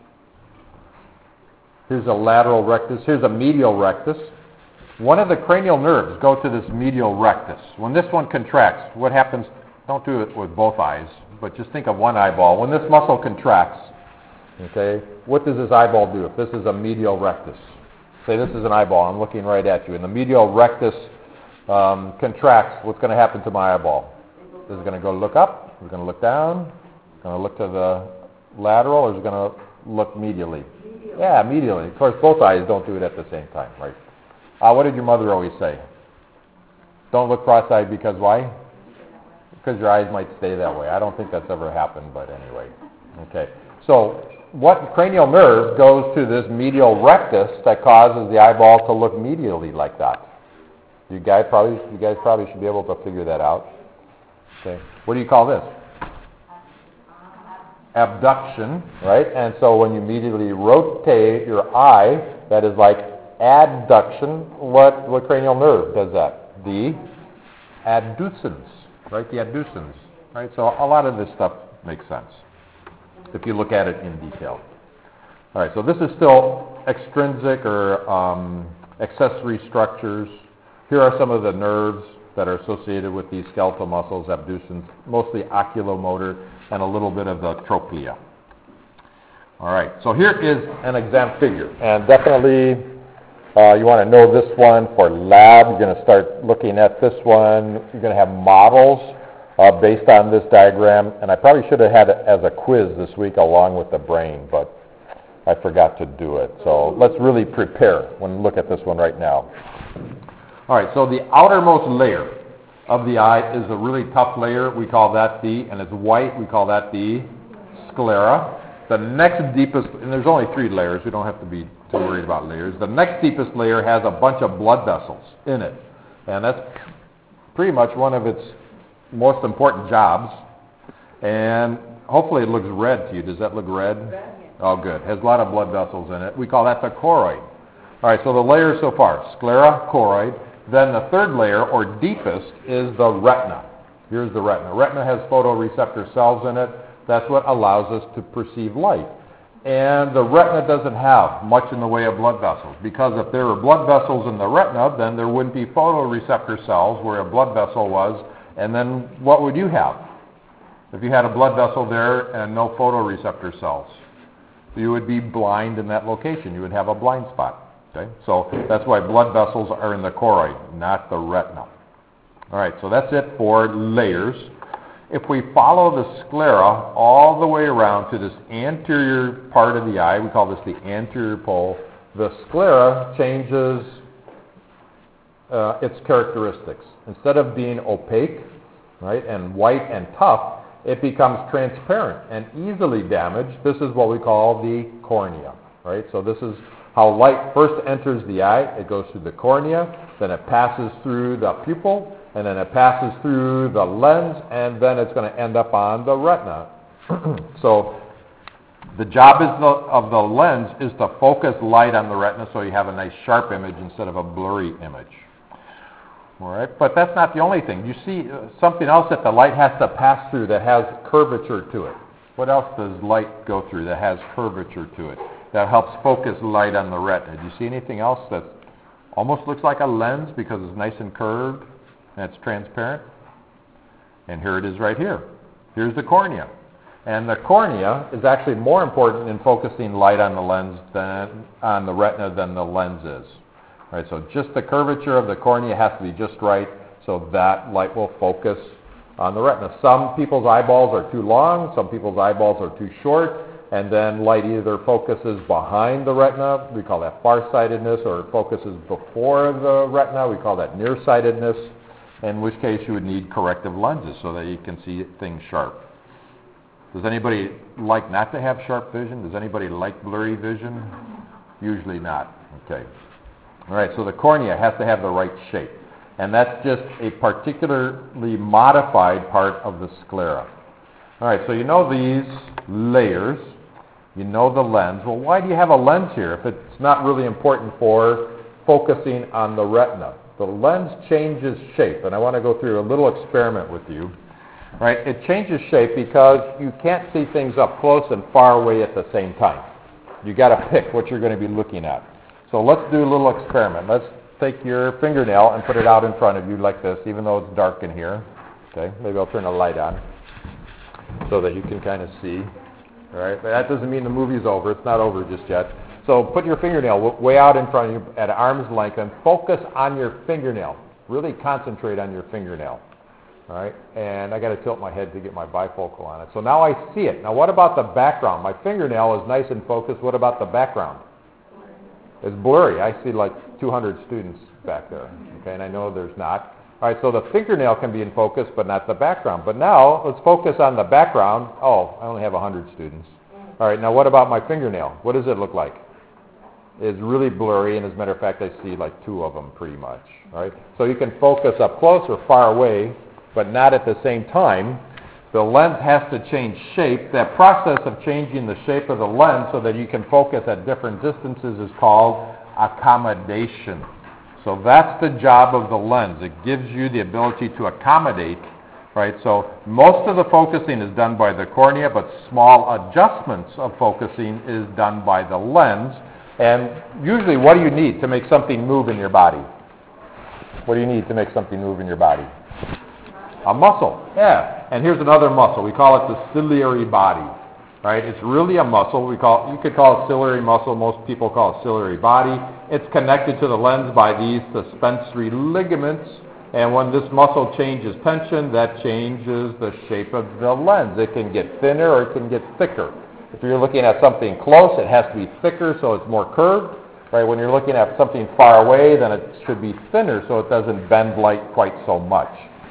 here's a lateral rectus, here's a medial rectus. One of the cranial nerves go to this medial rectus. When this one contracts, what happens? Don't do it with both eyes, but just think of one eyeball. When this muscle contracts, okay, what does this eyeball do? If this is a medial rectus, say this is an eyeball, I'm looking right at you, and the medial rectus um, contracts, what's going to happen to my eyeball? Is it going to go look up? Is it going to look down? Is it going to look to the lateral, or is it going to look medially? Medial. Yeah, medially. Of course, both eyes don't do it at the same time, right? Uh, what did your mother always say? Don't look cross-eyed because why? Because your eyes might stay that way. I don't think that's ever happened, but anyway. Okay. So what cranial nerve goes to this medial rectus that causes the eyeball to look medially like that? You guys probably, you guys probably should be able to figure that out. Okay. What do you call this? Abduction, right? And so when you immediately rotate your eye, that is like adduction. What what cranial nerve does that? The adducens, right? The adducens, right? So a lot of this stuff makes sense if you look at it in detail. All right, so this is still extrinsic or um, accessory structures. Here are some of the nerves that are associated with these skeletal muscles, abducens, mostly oculomotor, and a little bit of the trochlea. All right, so here is an exam figure, and definitely uh, you want to know this one for lab. You're going to start looking at this one. You're going to have models uh, based on this diagram, and I probably should have had it as a quiz this week along with the brain, but I forgot to do it. So let's really prepare when we look at this one right now. All right, so the outermost layer of the eye is a really tough layer. We call that the, and it's white, we call that the sclera. The next deepest, and there's only three layers, we don't have to be too worried about layers. The next deepest layer has a bunch of blood vessels in it, and that's pretty much one of its most important jobs. And hopefully it looks red to you. Does that look red? Red. Oh, good. It has a lot of blood vessels in it. We call that the choroid. All right, so the layers so far, sclera, choroid. Then the third layer, or deepest, is the retina. Here's the retina. Retina has photoreceptor cells in it. That's what allows us to perceive light. And the retina doesn't have much in the way of blood vessels, because if there were blood vessels in the retina, then there wouldn't be photoreceptor cells where a blood vessel was, and then what would you have? If you had a blood vessel there and no photoreceptor cells, you would be blind in that location. You would have a blind spot. Okay, so that's why blood vessels are in the choroid, not the retina. All right, so that's it for layers. If we follow the sclera all the way around to this anterior part of the eye, we call this the anterior pole, the sclera changes uh, its characteristics. Instead of being opaque, right, and white and tough, it becomes transparent and easily damaged. This is what we call the cornea, right? So this is how light first enters the eye. It goes through the cornea, then it passes through the pupil, and then it passes through the lens, and then it's going to end up on the retina. So the job is the, of the lens is to focus light on the retina so you have a nice sharp image instead of a blurry image. All right, but that's not the only thing. You see uh, something else that the light has to pass through that has curvature to it. What else does light go through that has curvature to it, that helps focus light on the retina? Do you see anything else that almost looks like a lens because it's nice and curved and it's transparent? And here it is right here. Here's the cornea. And the cornea is actually more important in focusing light on the lens than on the retina than the lens is. All right, so just the curvature of the cornea has to be just right so that light will focus on the retina. Some people's eyeballs are too long, some people's eyeballs are too short, and then light either focuses behind the retina, we call that farsightedness, or it focuses before the retina, we call that nearsightedness, in which case you would need corrective lenses so that you can see things sharp. Does anybody like not to have sharp vision? Does anybody like blurry vision? Usually not. Okay. All right, so the cornea has to have the right shape, and that's just a particularly modified part of the sclera. All right, so you know these layers, you know the lens. Well, why do you have a lens here if it's not really important for focusing on the retina? The lens changes shape, and I want to go through a little experiment with you. Right? It changes shape because you can't see things up close and far away at the same time. You got to pick what you're going to be looking at. So let's do a little experiment. Let's take your fingernail and put it out in front of you like this, even though it's dark in here. Okay, maybe I'll turn the light on so that you can kind of see. All right, but that doesn't mean the movie's over. It's not over just yet. So put your fingernail way out in front of you at arm's length and focus on your fingernail. Really concentrate on your fingernail. All right, and I got to tilt my head to get my bifocal on it. So now I see it. Now what about the background? My fingernail is nice and focused. What about the background? It's blurry. I see like two hundred students back there. Okay, and I know there's not. All right, so the fingernail can be in focus, but not the background. But now let's focus on the background. Oh, I only have one hundred students. All right, now what about my fingernail? What does it look like? It's really blurry, and as a matter of fact, I see like two of them pretty much. All right, so you can focus up close or far away, but not at the same time. The lens has to change shape. That process of changing the shape of the lens so that you can focus at different distances is called accommodation. So that's the job of the lens. It gives you the ability to accommodate, right? So most of the focusing is done by the cornea, but small adjustments of focusing is done by the lens. And usually, what do you need to make something move in your body? What do you need to make something move in your body? A muscle, yeah. And here's another muscle. We call it the ciliary body, right? It's really a muscle. We call, you could call it ciliary muscle. Most people call it ciliary body. It's connected to the lens by these suspensory ligaments. And when this muscle changes tension, that changes the shape of the lens. It can get thinner or it can get thicker. If you're looking at something close, it has to be thicker so it's more curved. Right? When you're looking at something far away, then it should be thinner so it doesn't bend light quite so much.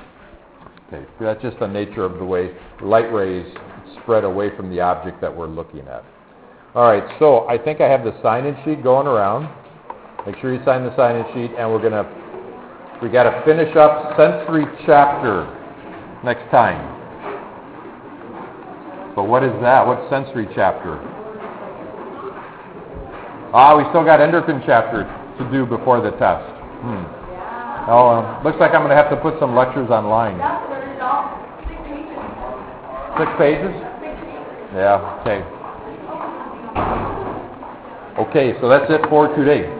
Okay, that's just the nature of the way light rays spread away from the object that we're looking at. All right, so I think I have the sign-in sheet going around. Make sure you sign the sign-in sheet, and we're gonna we got to finish up sensory chapter next time. But what is that? What's sensory chapter? Ah, we still got endocrine chapter to do before the test. Hmm. Oh, um, looks like I'm going to have to put some lectures online. Six pages? Yeah, okay. Okay, so that's it for today.